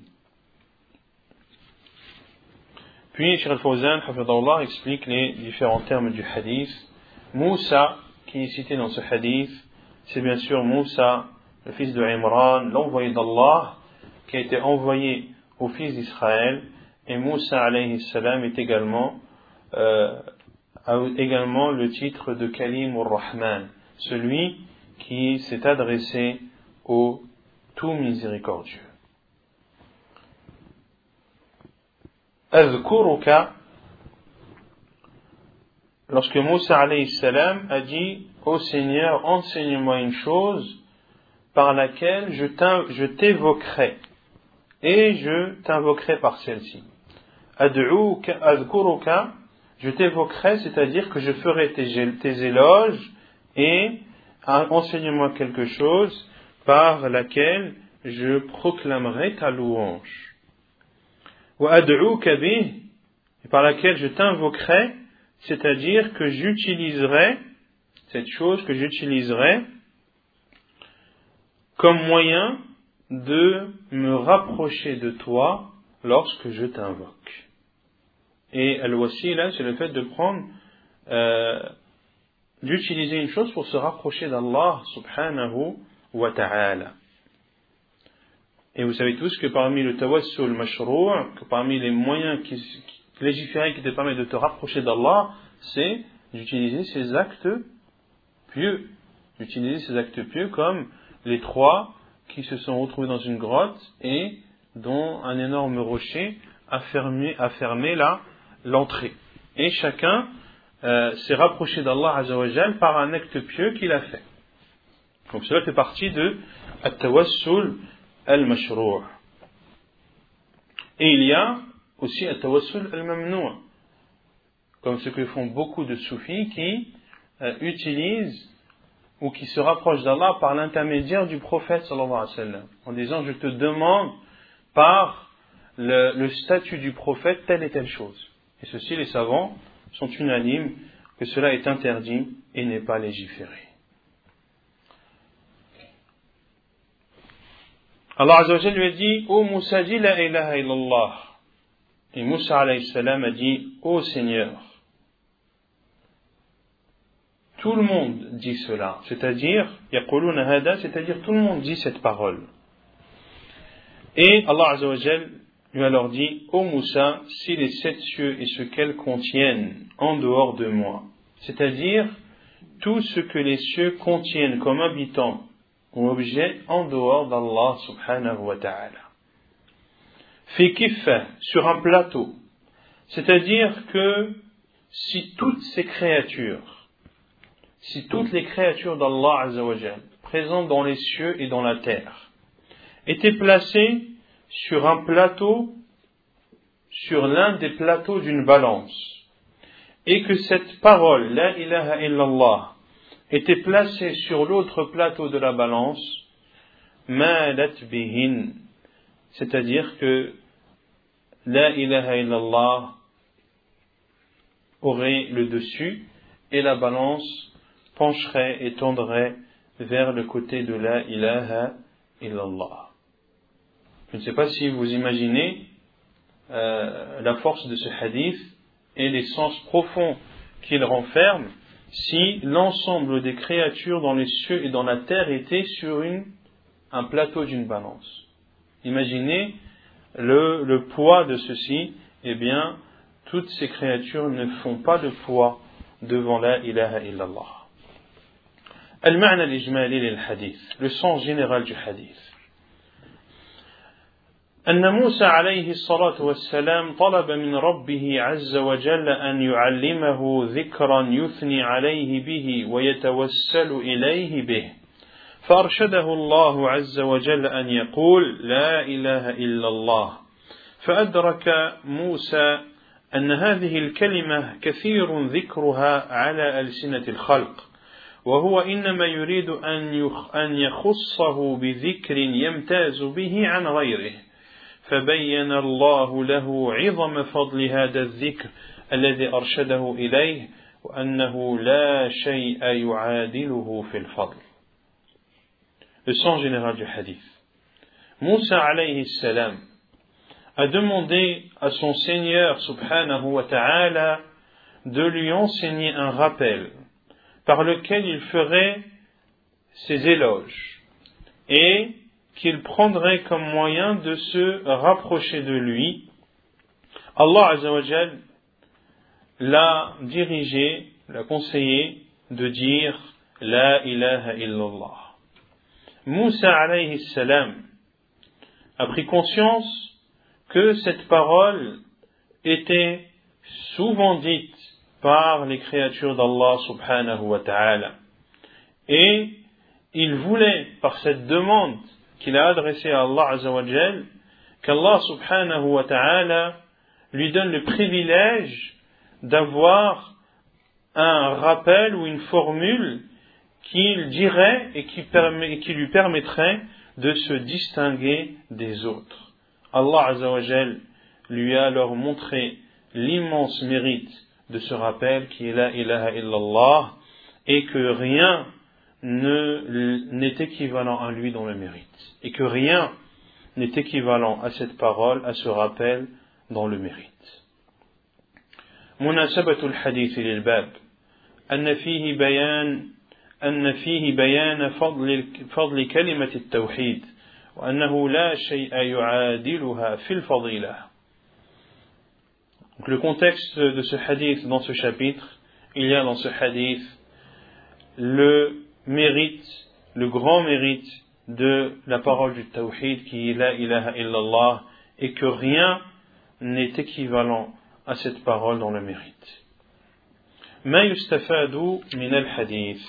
Puis Cheikh Al-Fawzan hafidahullah explique les différents termes du hadith. Moussa, qui est cité dans ce hadith, c'est bien sûr Moussa, le fils de Imran, l'envoyé d'Allah, qui a été envoyé au fils d'Israël, et Moussa alayhi salam est également, euh, a également le titre de Kalim ur-Rahman, celui qui s'est adressé au tout miséricordieux. Azkuruka, lorsque Moussa alayhi salam a dit ô Seigneur, enseigne-moi une chose par laquelle je, je t'évoquerai et je t'invoquerai par celle-ci. Ad'uka, azkuruka, je t'évoquerai, c'est-à-dire que je ferai tes, tes éloges et enseigne-moi quelque chose par laquelle je proclamerai ta louange. Wa ad'uka bih, et par laquelle je t'invoquerai, c'est-à-dire que j'utiliserai cette chose, que j'utiliserai comme moyen de me rapprocher de toi lorsque je t'invoque. Et al-wasila, c'est le fait de prendre, euh, d'utiliser une chose pour se rapprocher d'Allah subhanahu wa ta'ala. Et vous savez tous que parmi le tawassul mashrou', que parmi les moyens qui, qui, légiférés qui te permettent de te rapprocher d'Allah, c'est d'utiliser ces actes pieux. D'utiliser ces actes pieux comme les trois qui se sont retrouvés dans une grotte et dont un énorme rocher a fermé, a fermé la, l'entrée. Et chacun euh, s'est rapproché d'Allah Azza wa Jal par un acte pieux qu'il a fait. Donc cela fait partie de At-Tawassul al-Mashrou'. Et il y a aussi At-Tawassul al-Mamnou', comme ce que font beaucoup de soufis qui euh, utilisent ou qui se rapprochent d'Allah par l'intermédiaire du prophète sallallahu alayhi wa sallam, en disant je te demande par le, le statut du prophète telle et telle chose. Et ceci, les savants sont unanimes que cela est interdit et n'est pas légiféré. Allah Azza wa Jalla lui a dit: Ô Moussa, dis la ilaha illallah. Et Moussa alayhi salam a dit: Ô Seigneur. Tout le monde dit cela, c'est-à-dire, yaquluna hada, c'est-à-dire tout le monde dit cette parole. Et Allah Azza wa Jalla lui a alors dit: Ô Moussa, si les sept cieux et ce qu'elles contiennent en dehors de moi, c'est-à-dire tout ce que les cieux contiennent comme habitants ou objets en dehors d'Allah subhanahu wa ta'ala. Fi kiffa, sur un plateau, c'est-à-dire que si toutes ces créatures, si toutes les créatures d'Allah Azza wa Jalla, présentes dans les cieux et dans la terre, étaient placées sur un plateau, sur l'un des plateaux d'une balance, et que cette parole, la ilaha illallah, était placée sur l'autre plateau de la balance, malat bihin, c'est-à-dire que la ilaha illallah aurait le dessus et la balance pencherait et tendrait vers le côté de la ilaha illallah. Je ne sais pas si vous imaginez euh, la force de ce hadith et les sens profonds qu'il renferme si l'ensemble des créatures dans les cieux et dans la terre étaient sur une, un plateau d'une balance. Imaginez le, le poids de ceci. Eh bien, toutes ces créatures ne font pas de poids devant la ilaha illallah. Al-ma'na al-ijmali lil-hadith, le sens général du hadith. أن موسى عليه الصلاة والسلام طلب من ربه عز وجل أن يعلمه ذكرا يثني عليه به ويتوسل إليه به، فأرشده الله عز وجل أن يقول لا إله إلا الله، فأدرك موسى أن هذه الكلمة كثير ذكرها على ألسنة الخلق، وهو إنما يريد أن يخصه بذكر يمتاز به عن غيره، فبين الله له عظم فضل هذا الذكر الذي أرشده إليه وأنه لا شيء يعادله في الفضل. Le sens général du hadith. Moussa alayhi salam a demandé à son Seigneur subhanahu wa ta'ala de lui enseigner un rappel par lequel il ferait ses éloges et qu'il prendrait comme moyen de se rapprocher de lui. Allah Azza wa Jal l'a dirigé, l'a conseillé de dire La ilaha illallah. Moussa alayhi salam a pris conscience que cette parole était souvent dite par les créatures d'Allah subhanahu wa ta'ala. Et il voulait, par cette demande qu'il a adressée à Allah Azza wa Jal, qu'Allah subhanahu wa ta'ala lui donne le privilège d'avoir un rappel ou une formule qu'il dirait et qui, permet, qui lui permettrait de se distinguer des autres. Allah Azza wa Jal lui a alors montré l'immense mérite de ce rappel qui est la ilaha illallah et que rien ne, n'est équivalent à lui dans le mérite et que rien n'est équivalent à cette parole, à ce rappel dans le mérite. مناسبة الحديث للباب أن فيه بيان أن فيه بيان فضل فضل كلمة التوحيد وأنه لا شيء يعادلها في الفضيلة. Donc le contexte de ce hadith dans ce chapitre, il y a dans ce hadith le mérite, le grand mérite de la parole du tawhid qui est la ilaha illallah et que rien n'est équivalent à cette parole dans le mérite. ما يستفاد من الحديث.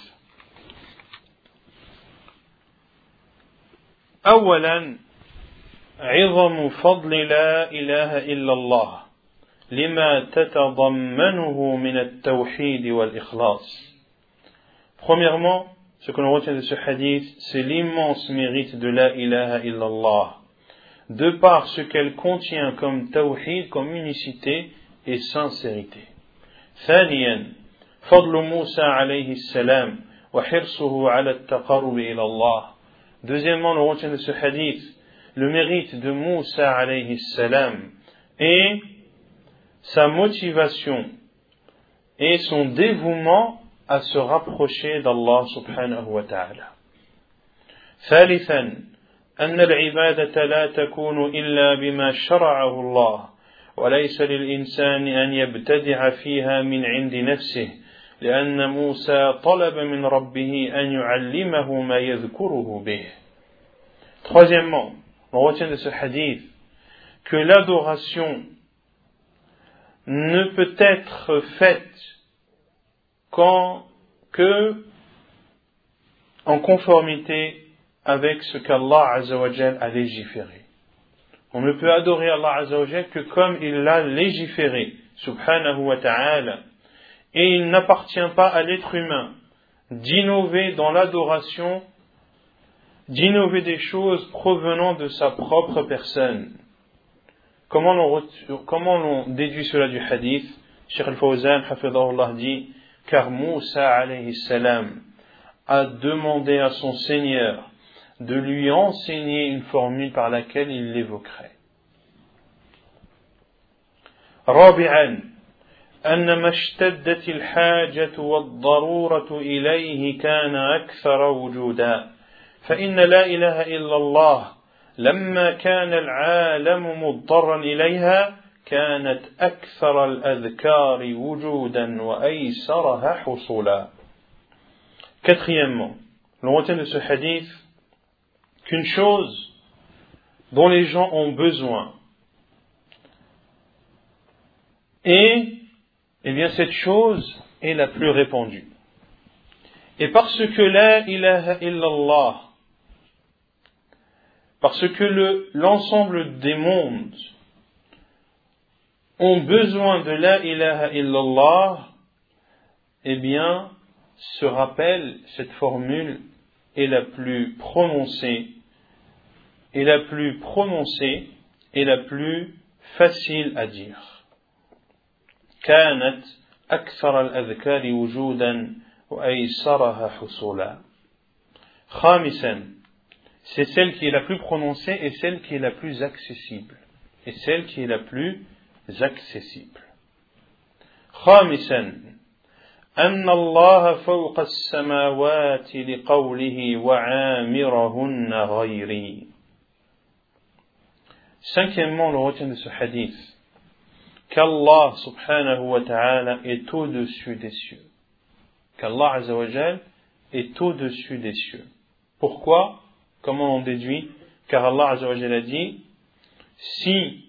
أولا عظم فضل لا إله إلا الله لما تتضمنه من التوحيد والإخلاص. Premièrement, ce que l'on retient de ce hadith, c'est l'immense mérite de la ilaha illallah, de par ce qu'elle contient comme tawhid, comme unicité et sincérité. ثانيا فضل موسى عليه السلام وحرصه على التقرب إلى الله. Deuxièmement, l'on retient de ce hadith le mérite de Moussa alayhi salam et sa motivation et son dévouement à se rapprocher d'Allah subhanahu wa ta'ala. ثالثا أن العبادة لا تكون إلا بما شرعه الله وليس للإنسان أن يبتدع فيها من عند نفسه لأن موسى طلب من ربه أن يعلمه ما يذكره به. Troisièmement, on retient de ce hadith que l'adoration ne peut être faite qu'en, que en conformité avec ce qu'Allah Azza wa Jal a légiféré. On ne peut adorer Allah Azza wa Jal que comme il l'a légiféré, subhanahu wa ta'ala. Et il n'appartient pas à l'être humain d'innover dans l'adoration, d'innover des choses provenant de sa propre personne. Comment l'on, comment l'on déduit cela du hadith? Cheikh al-Fawzan, hafidhahullah, dit, car Moussa alayhi salam a demandé à son Seigneur de lui enseigner une formule par laquelle il l'évoquerait. رابعا أن ما اشتدت الحاجة والضرورة إليه كان أكثر وجودا فإن لا إله إلا الله لما كان العالم مضطرا إليها كانت أكثر الأذكار وجودا وأيسرها حصولا. Quatrièmement, l'on retient de ce hadith qu'une chose dont les gens ont besoin et eh bien cette chose est la plus répandue. Et parce que la ilaha illallah, parce que le, l'ensemble des mondes ont besoin de la ilaha illallah, eh bien, se rappelle, cette formule est la plus prononcée, est la plus prononcée et la plus facile à dire. كانت أكثر الأذكار وجودا وأيسرها حصولا. خامسا, c'est celle qui est la plus prononcée et celle qui est la plus accessible. Et celle qui est la plus accessible. خامسا أن الله فوق السماوات لقوله وعامرهن غيري. Cinquièmement, le retient de ce hadith qu'Allah subhanahu wa ta'ala est au-dessus des cieux. Qu'Allah azza wa jal est au-dessus des cieux. Pourquoi? Comment on déduit? Car Allah azza wa jal a dit, si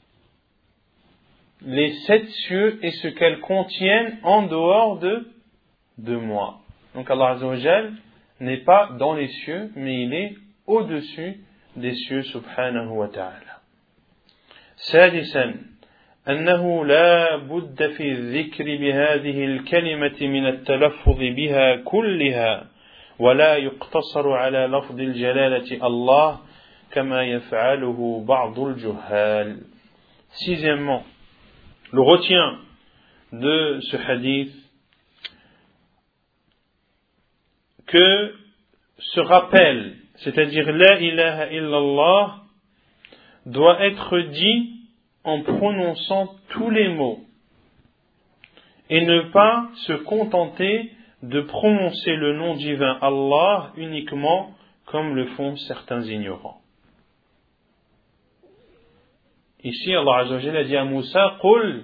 les sept cieux et ce qu'elles contiennent en dehors de, de moi. Donc Allah azza wa jal n'est pas dans les cieux, mais il est au-dessus des cieux subhanahu wa ta'ala. سادسا أنه لا بد في الذكر بهذه الكلمة من التلفظ بها كلها ولا يقتصر على لفظ الجلالة الله كما يفعله بعض الجهال. Sixièmement, le retient de ce hadith que ce rappel, c'est-à-dire la ilaha illallah, doit être dit en prononçant tous les mots et ne pas se contenter de prononcer le nom divin Allah uniquement comme le font certains ignorants. Ici, Allah Azza wa Jalla a dit à Moussa, Qul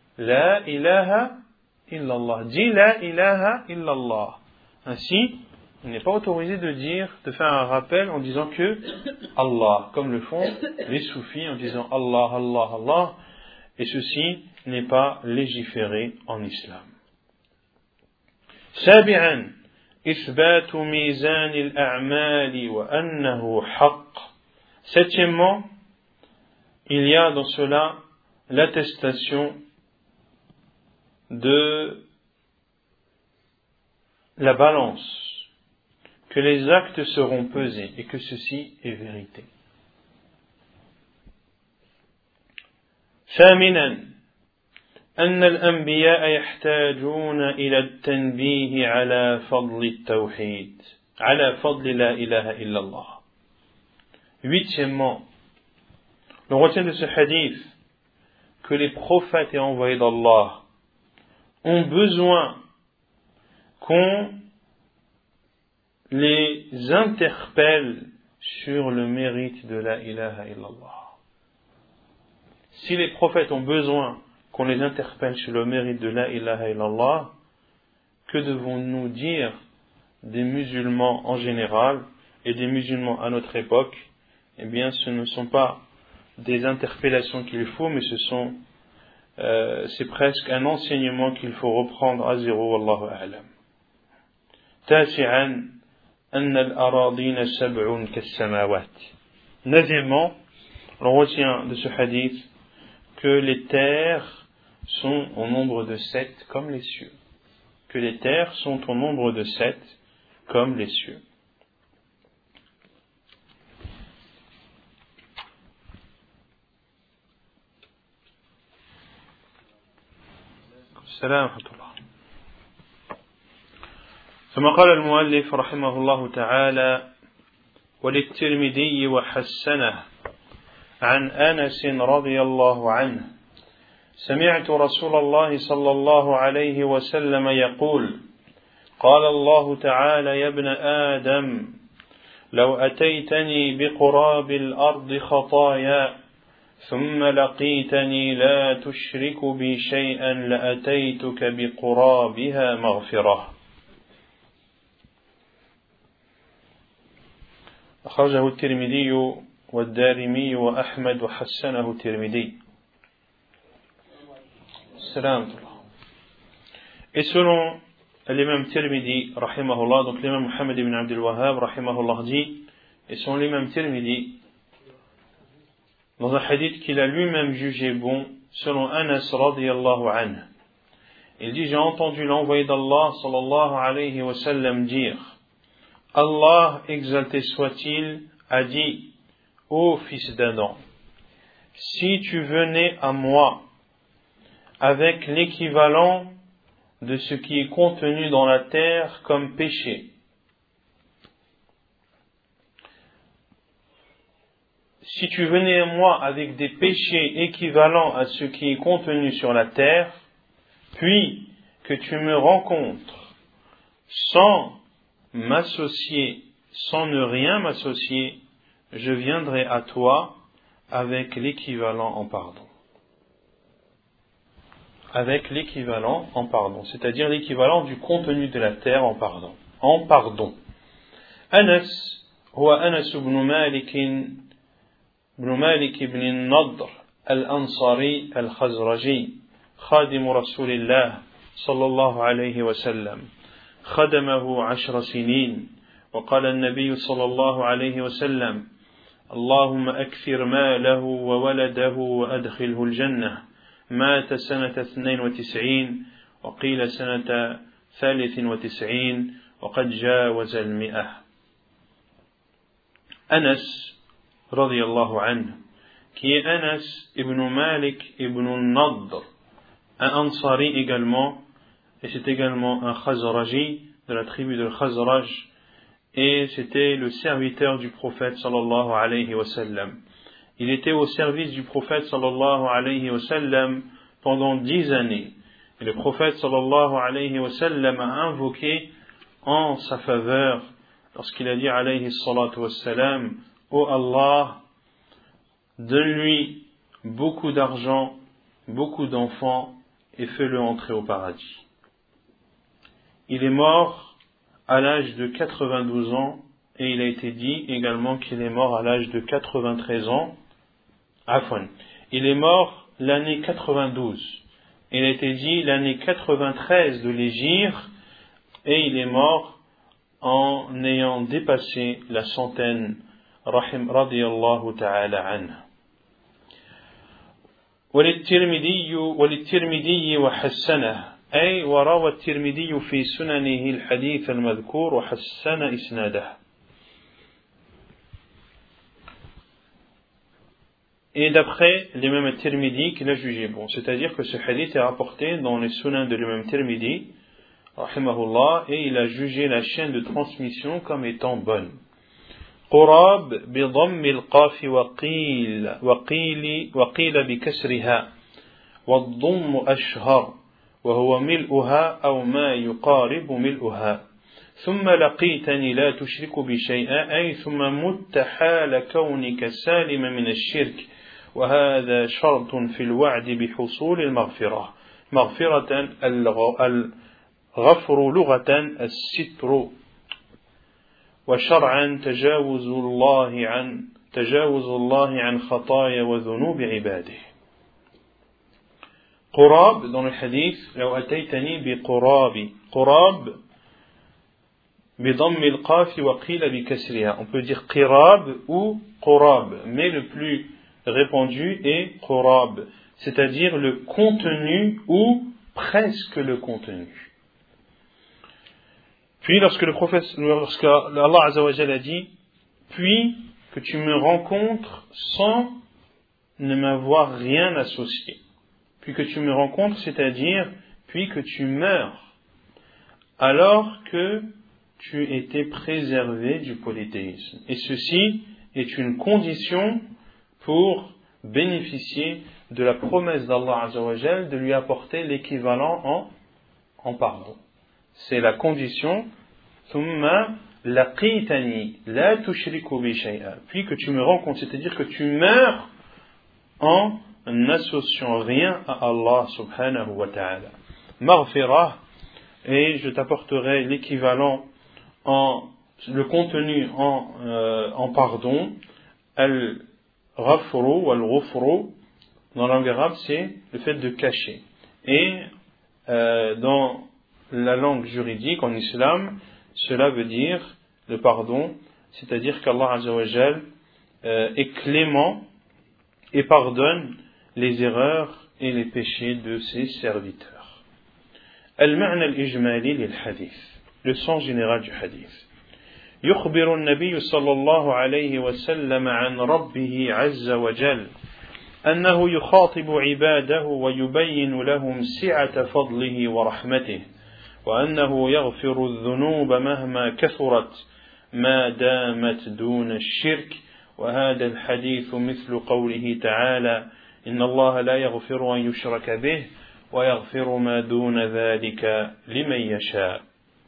la ilaha illallah. Dis la ilaha illallah. Ainsi, Il n'est pas autorisé de dire, de faire un rappel en disant que Allah, comme le font les soufis en disant Allah, Allah, Allah, et ceci n'est pas légiféré en islam. سابعا إثبات ميزان الأعمال وأنه حق. Septièmement, il y a dans cela l'attestation de la balance, que les actes seront pesés et que ceci est vérité. ثامنا أن الأنبياء يحتاجون إلى التنبيه على فضل التوحيد على فضل لا إله إلا الله. Huitièmement, l'on retient de ce hadith que les prophètes et envoyés d'Allah ont besoin qu'on les interpelle sur le mérite de la ilaha illallah. Si les prophètes ont besoin qu'on les interpelle sur le mérite de la ilaha illallah, que devons-nous dire des musulmans en général et des musulmans à notre époque? Eh bien, ce ne sont pas des interpellations qu'il faut, mais ce sont euh, c'est presque un enseignement qu'il faut reprendre à zéro. Wallahu a'lam. تاسعا أن الأراضين سبع كالسماوات. Neuvièmement, on retient de ce hadith que les terres sont au nombre de sept comme les cieux. Que les terres sont au nombre de sept comme les cieux. السلام ورحمة الله. ثم قال المؤلف رحمه الله تعالى: وللترمذي وحسنه عن أنس رضي الله عنه: سمعت رسول الله صلى الله عليه وسلم يقول: قال الله تعالى: يا ابن آدم لو أتيتني بقراب الأرض خطايا ثم لقيتني لا تشرك بي شيئا لأتيتك بقرابها مغفرة. أخرجه الترمذي والدارمي وأحمد وحسنه الترمذي. السلام. Et selon l'imam Tirmidhi, rahimahullah, donc l'imam Muhammad ibn Abdul Wahhab, rahimahullah, dit, et selon l'imam Tirmidhi, dans un hadith qu'il a lui-même jugé bon, selon Anas radiyallahu anhu, il dit: j'ai entendu l'envoyé d'Allah sallallahu alayhi wa sallam dire: Allah, exalté soit-il, a dit: ô fils d'Adam, si tu venais à moi avec l'équivalent de ce qui est contenu dans la terre comme péché, si tu venais à moi avec des péchés équivalents à ce qui est contenu sur la terre, puis que tu me rencontres sans m'associer, sans ne rien m'associer, je viendrai à toi avec l'équivalent en pardon. Avec l'équivalent en pardon, c'est-à-dire l'équivalent du contenu de la terre en pardon. En pardon. Anas, huwa Anas ibn Malik ibn Malik ibn al-Nadr al-Ansari al-Khazraji, خادم رسول الله صلى الله عليه وسلم، خدمه عشر سنين، وقال النبي صلى الله عليه وسلم: اللهم أكثر ماله وولده وأدخله الجنة. مات سنة اثنين وتسعين وقيل سنة ثالث وتسعين وقد جاوز المئة. Anas رضي الله عنه, qui est Anas ibn Malik ibn al-Nadr, un Ansari également, et c'est également un Khazraji de la tribu de Khazraj, et c'était le serviteur du prophète sallallahu alayhi wa sallam. Il était au service du prophète sallallahu alayhi wa sallam pendant dix années. Et le prophète sallallahu alayhi wa sallam a invoqué en sa faveur lorsqu'il a dit alayhi salatu wa sallam: ô Allah, donne-lui beaucoup d'argent, beaucoup d'enfants et fais-le entrer au paradis. Il est mort à l'âge de quatre-vingt-douze ans, et il a été dit également qu'il est mort à l'âge de quatre-vingt-treize ans. Afwan. Il est mort l'année quatre-vingt-douze. Il a été dit l'année quatre-vingt-treize de l'Hégire, et il est mort en ayant dépassé la centaine, rahim radiyallahu ta'ala anhu. وللترمذي وللترمذي وحسنه أي وروى الترمذي في سننه الحديث المذكور وحسن إسناده. Et d'après l'imam Tirmidhi qu'il a jugé bon, c'est-à-dire que ce hadith est rapporté dans les sunans de l'imam Tirmidhi, rahimahullah, et il a jugé la chaîne de transmission comme étant bonne. قراب بضم القاف وقيل وقيل وقيل بكسرها والضم أشهر وهو ملؤها أو ما يقارب ملؤها ثم لقيتني لا تشرك بشيئا أي ثم مت حال كونك سالما من الشرك وهذا شرط في الوعد بحصول المغفرة مغفرة الغفر لغة الستر وشرعا تجاوز الله عن تجاوز الله عن خطايا وذنوب عباده. قراب dans le hadith لو أتيتني بقراب قراب بضم القاف وقيل بكسرها. On peut dire قراب ou قراب, mais le plus répandu est قراب, c'est-à-dire le contenu ou presque le contenu. Puis lorsque le prophète, lorsque Allah Azza wa Jalla a dit, puis que tu me rencontres sans ne m'avoir rien associé. Puis que tu me rencontres, c'est-à-dire, puis que tu meurs, alors que tu étais préservé du polythéisme. Et ceci est une condition pour bénéficier de la promesse d'Allah Azza wa Jalla de lui apporter l'équivalent en, en pardon. C'est la condition thumma laqitani la tushriku bi shay'a, puis que tu me rencontres, c'est-à-dire que tu meurs en n'associant rien à Allah subhanahu wa ta'ala. Maghfirah, et je t'apporterai l'équivalent en le contenu en, euh, en pardon. Al-ghafru wal-ghufru dans la langue arabe c'est le fait de cacher, et euh, dans la langue juridique en islam, cela veut dire le pardon, c'est-à-dire qu'Allah Azza wa Jal euh, est clément et pardonne les erreurs et les péchés de ses serviteurs. Al-ma'na al-ijmali lil-hadith, le sens général du hadith. يخبر النبي صلى الله عليه وسلم عن ربه عز وجل أنه يخاطب عباده ويبين لهم سعة فضله ورحمته وأنه يغفر الذنوب مهما كثرت ما دامت دون الشرك وهذا الحديث مثل قوله تعالى إن الله لا يغفر أن يشرك به ويغفر ما دون ذلك لمن يشاء.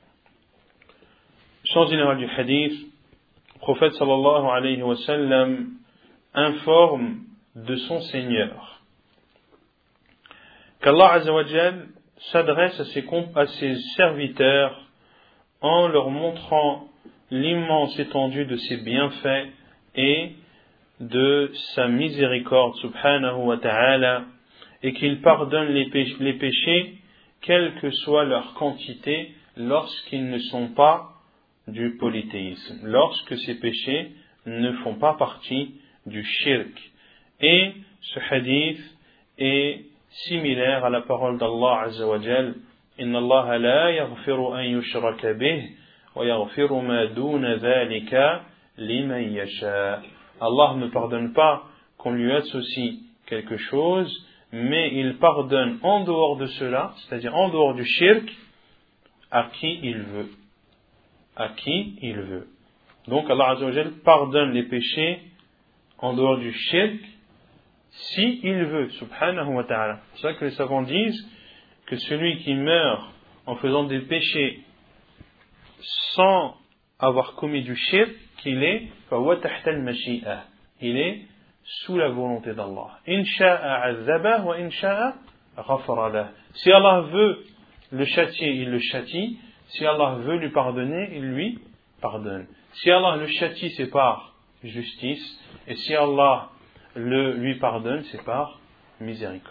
Sens général du hadith, le prophète sallallahu alayhi wa sallam informe de son Seigneur qu'Allah Azza wa Jal s'adresse à ses, à ses serviteurs en leur montrant l'immense étendue de ses bienfaits et de sa miséricorde subhanahu wa ta'ala, et qu'il pardonne les péchés, les péchés quelle que soit leur quantité lorsqu'ils ne sont pas du polythéisme, lorsque ces péchés ne font pas partie du shirk. Et ce hadith est similaire à la parole d'Allah Azza wa Jal, Inna Allah la yaghfiru an yushraka bih wa yaghfiru ma duna dhalika liman yasha. Allah ne pardonne pas qu'on lui associe quelque chose, mais il pardonne en dehors de cela, c'est-à-dire en dehors du shirk, à qui il veut. À qui il veut. Donc Allah Azza wa Jal pardonne les péchés en dehors du shirk, si il veut, subhanahu wa ta'ala. C'est ça que les savants disent que celui qui meurt en faisant des péchés sans avoir commis du shirk, qu'il est فَهُوَ تَحْتَ الْمَشِيئَةِ, il est sous la volonté d'Allah. إِنْ شَاءَ عَذَّبَهُ وَإِنْ شَاءَ غَفَرَ لَهُ. Si Allah veut le châtier, il le châtie. Si Allah veut lui pardonner, il lui pardonne. Si Allah le châtie, c'est par justice. Et si Allah le lui pardonne, c'est par miséricorde.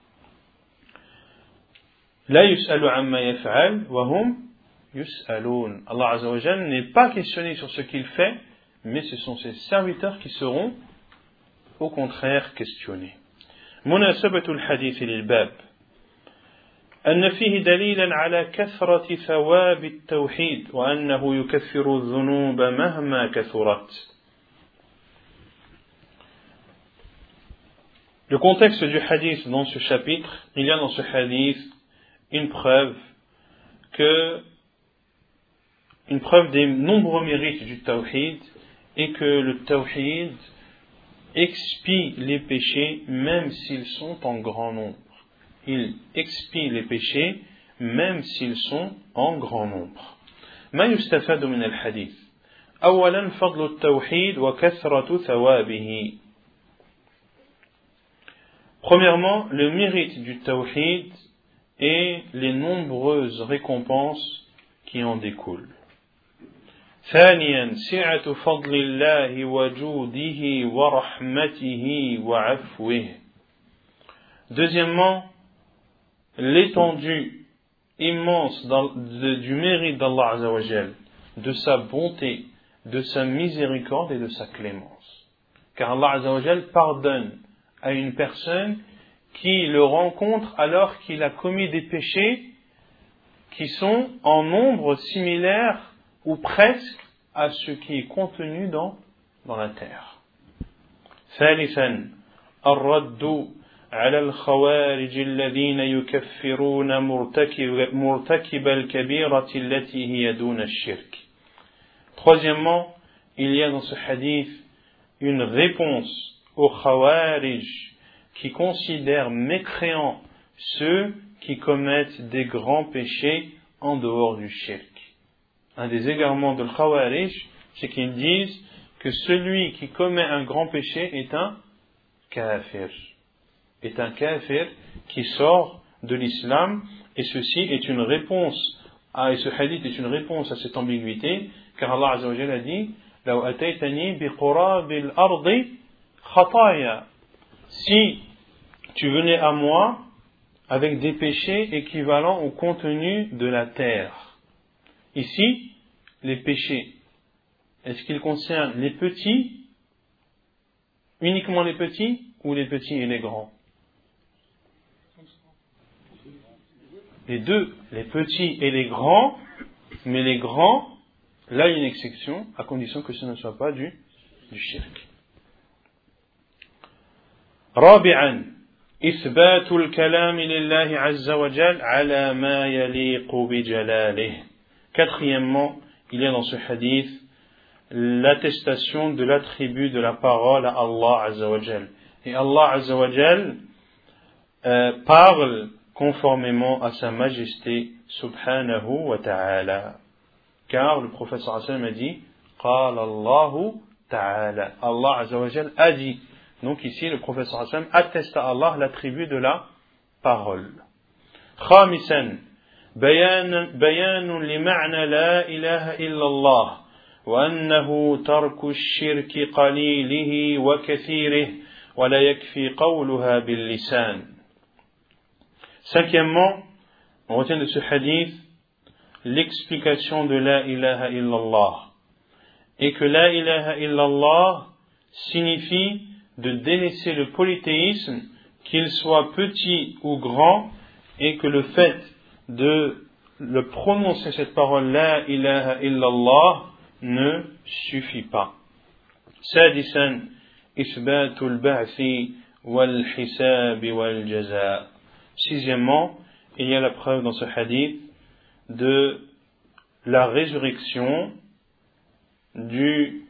La yus'alu amma yaf'al wa hum yus'alun. Allah Azza wa Jalla n'est pas questionné sur ce qu'il fait, mais ce sont ses serviteurs qui seront au contraire questionnés. مناسبة الحديث للباب أن فيه دليلا على كثرة ثواب التوحيد وأنه يكفر الذنوب مهما كثرت. Le contexte du hadith dans ce chapitre, il y a dans ce hadith une preuve que une preuve des nombreux mérites du tawhid et que le tawhid expie les péchés même s'ils sont en grand nombre. Il expie les péchés même s'ils sont en grand nombre. ما يستفاد من الحديث أولا فضل التوحيد وكثرة ثوابه. Premièrement, le mérite du tawhid et les nombreuses récompenses qui en découlent. ثانيا سعة فضل الله وجوده ورحمته وعفوه. Deuxièmement, l'étendue immense de, du mérite d'Allah Azza wa Jal, de sa bonté, de sa miséricorde et de sa clémence. Car Allah Azza wa Jal pardonne à une personne qui le rencontre alors qu'il a commis des péchés qui sont en nombre similaire ou presque à ce qui est contenu dans, dans la terre. ثالثا الرد على الخوارج الذين يكفرون مرتكب, مرتكب الكبيرة التي هي دون الشرك. Troisièmement, il y a dans ce hadith une réponse aux khawarij qui considèrent mécréants ceux qui commettent des grands péchés en dehors du shirk. Un des égarements de Khawarij, c'est qu'ils disent que celui qui commet un grand péché est un kafir. Est un kafir qui sort de l'islam, et ceci est une réponse, à, et ce hadith est une réponse à cette ambiguïté, car Allah Azza wa Jalla a dit لو أتيتني بقراب الأرض خطايا. Si tu venais à moi avec des péchés équivalents au contenu de la terre. Ici, les péchés, est-ce qu'ils concernent les petits, uniquement les petits, ou les petits et les grands? Les deux, les petits et les grands, mais les grands, là il y a une exception, à condition que ce ne soit pas du, du shirk. رابعا إثبات الكلام لله عز وجل على ما يليق بجلاله. Quatrièmement, il y a dans ce hadith l'attestation de l'attribut de la parole à Allah Azza wa Jal. Et Allah Azza wa Jal euh, parle conformément à sa majesté subhanahu wa ta'ala. Car le prophète sallallahu alayhi wa sallam a dit قال الله تعالى. Allah Azza wa Jal a dit. Donc ici le prophète sallallahu alayhi wa sallam atteste à Allah l'attribut de la parole. خامسا بيان بيان لمعنى لا إله إلا الله وأنه ترك الشرك قليله وكثيره ولا يكفي قولها باللسان. Cinquièmement, on retient de ce hadith l'explication de la ilaha illallah et que la ilaha illallah signifie de délaisser le polythéisme, qu'il soit petit ou grand, et que le fait de le prononcer cette parole la ilaha illallah ne suffit pas. سادسا إثبات البعث والحساب والجزاء. Sixièmement, il y a la preuve dans ce hadith de la résurrection, du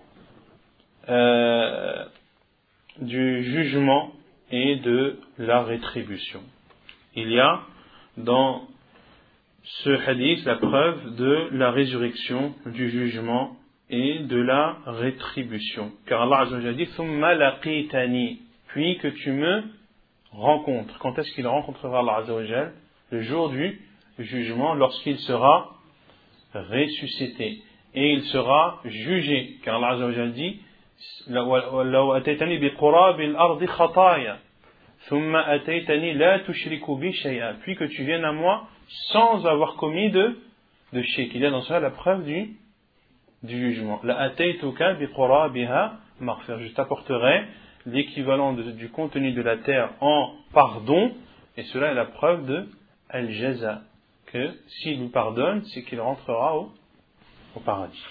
euh, du jugement et de la rétribution. Il y a dans ce hadith la preuve de la résurrection, du jugement et de la rétribution. Car Allah Azza wa Jalla dit thumma laqitani, puis que tu me rencontres. Quand est-ce qu'il rencontrera Allah Azza wa Jalla? Le jour du jugement, lorsqu'il sera ressuscité et il sera jugé, car Allah Azza wa Jalla dit لو أتيتني بقراب الأرض خطايا ثم أتيتني لا تشرك بي شيئا, puis que tu viennes à moi sans avoir commis de, de shirk. Il y a dans cela la preuve du, du jugement. La ataytuka biqurabiha maghfir, je t'apporterai l'équivalent de, du contenu de la terre en pardon, et cela est la preuve de al-jaza, que s'il lui pardonne, c'est qu'il rentrera au, au paradis.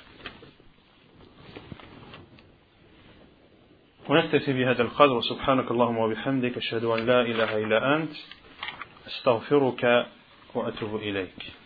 ونكتفي بهذا القدر وسبحانك اللهم وبحمدك أشهد أن لا إله إلا أنت أستغفرك وأتوب إليك.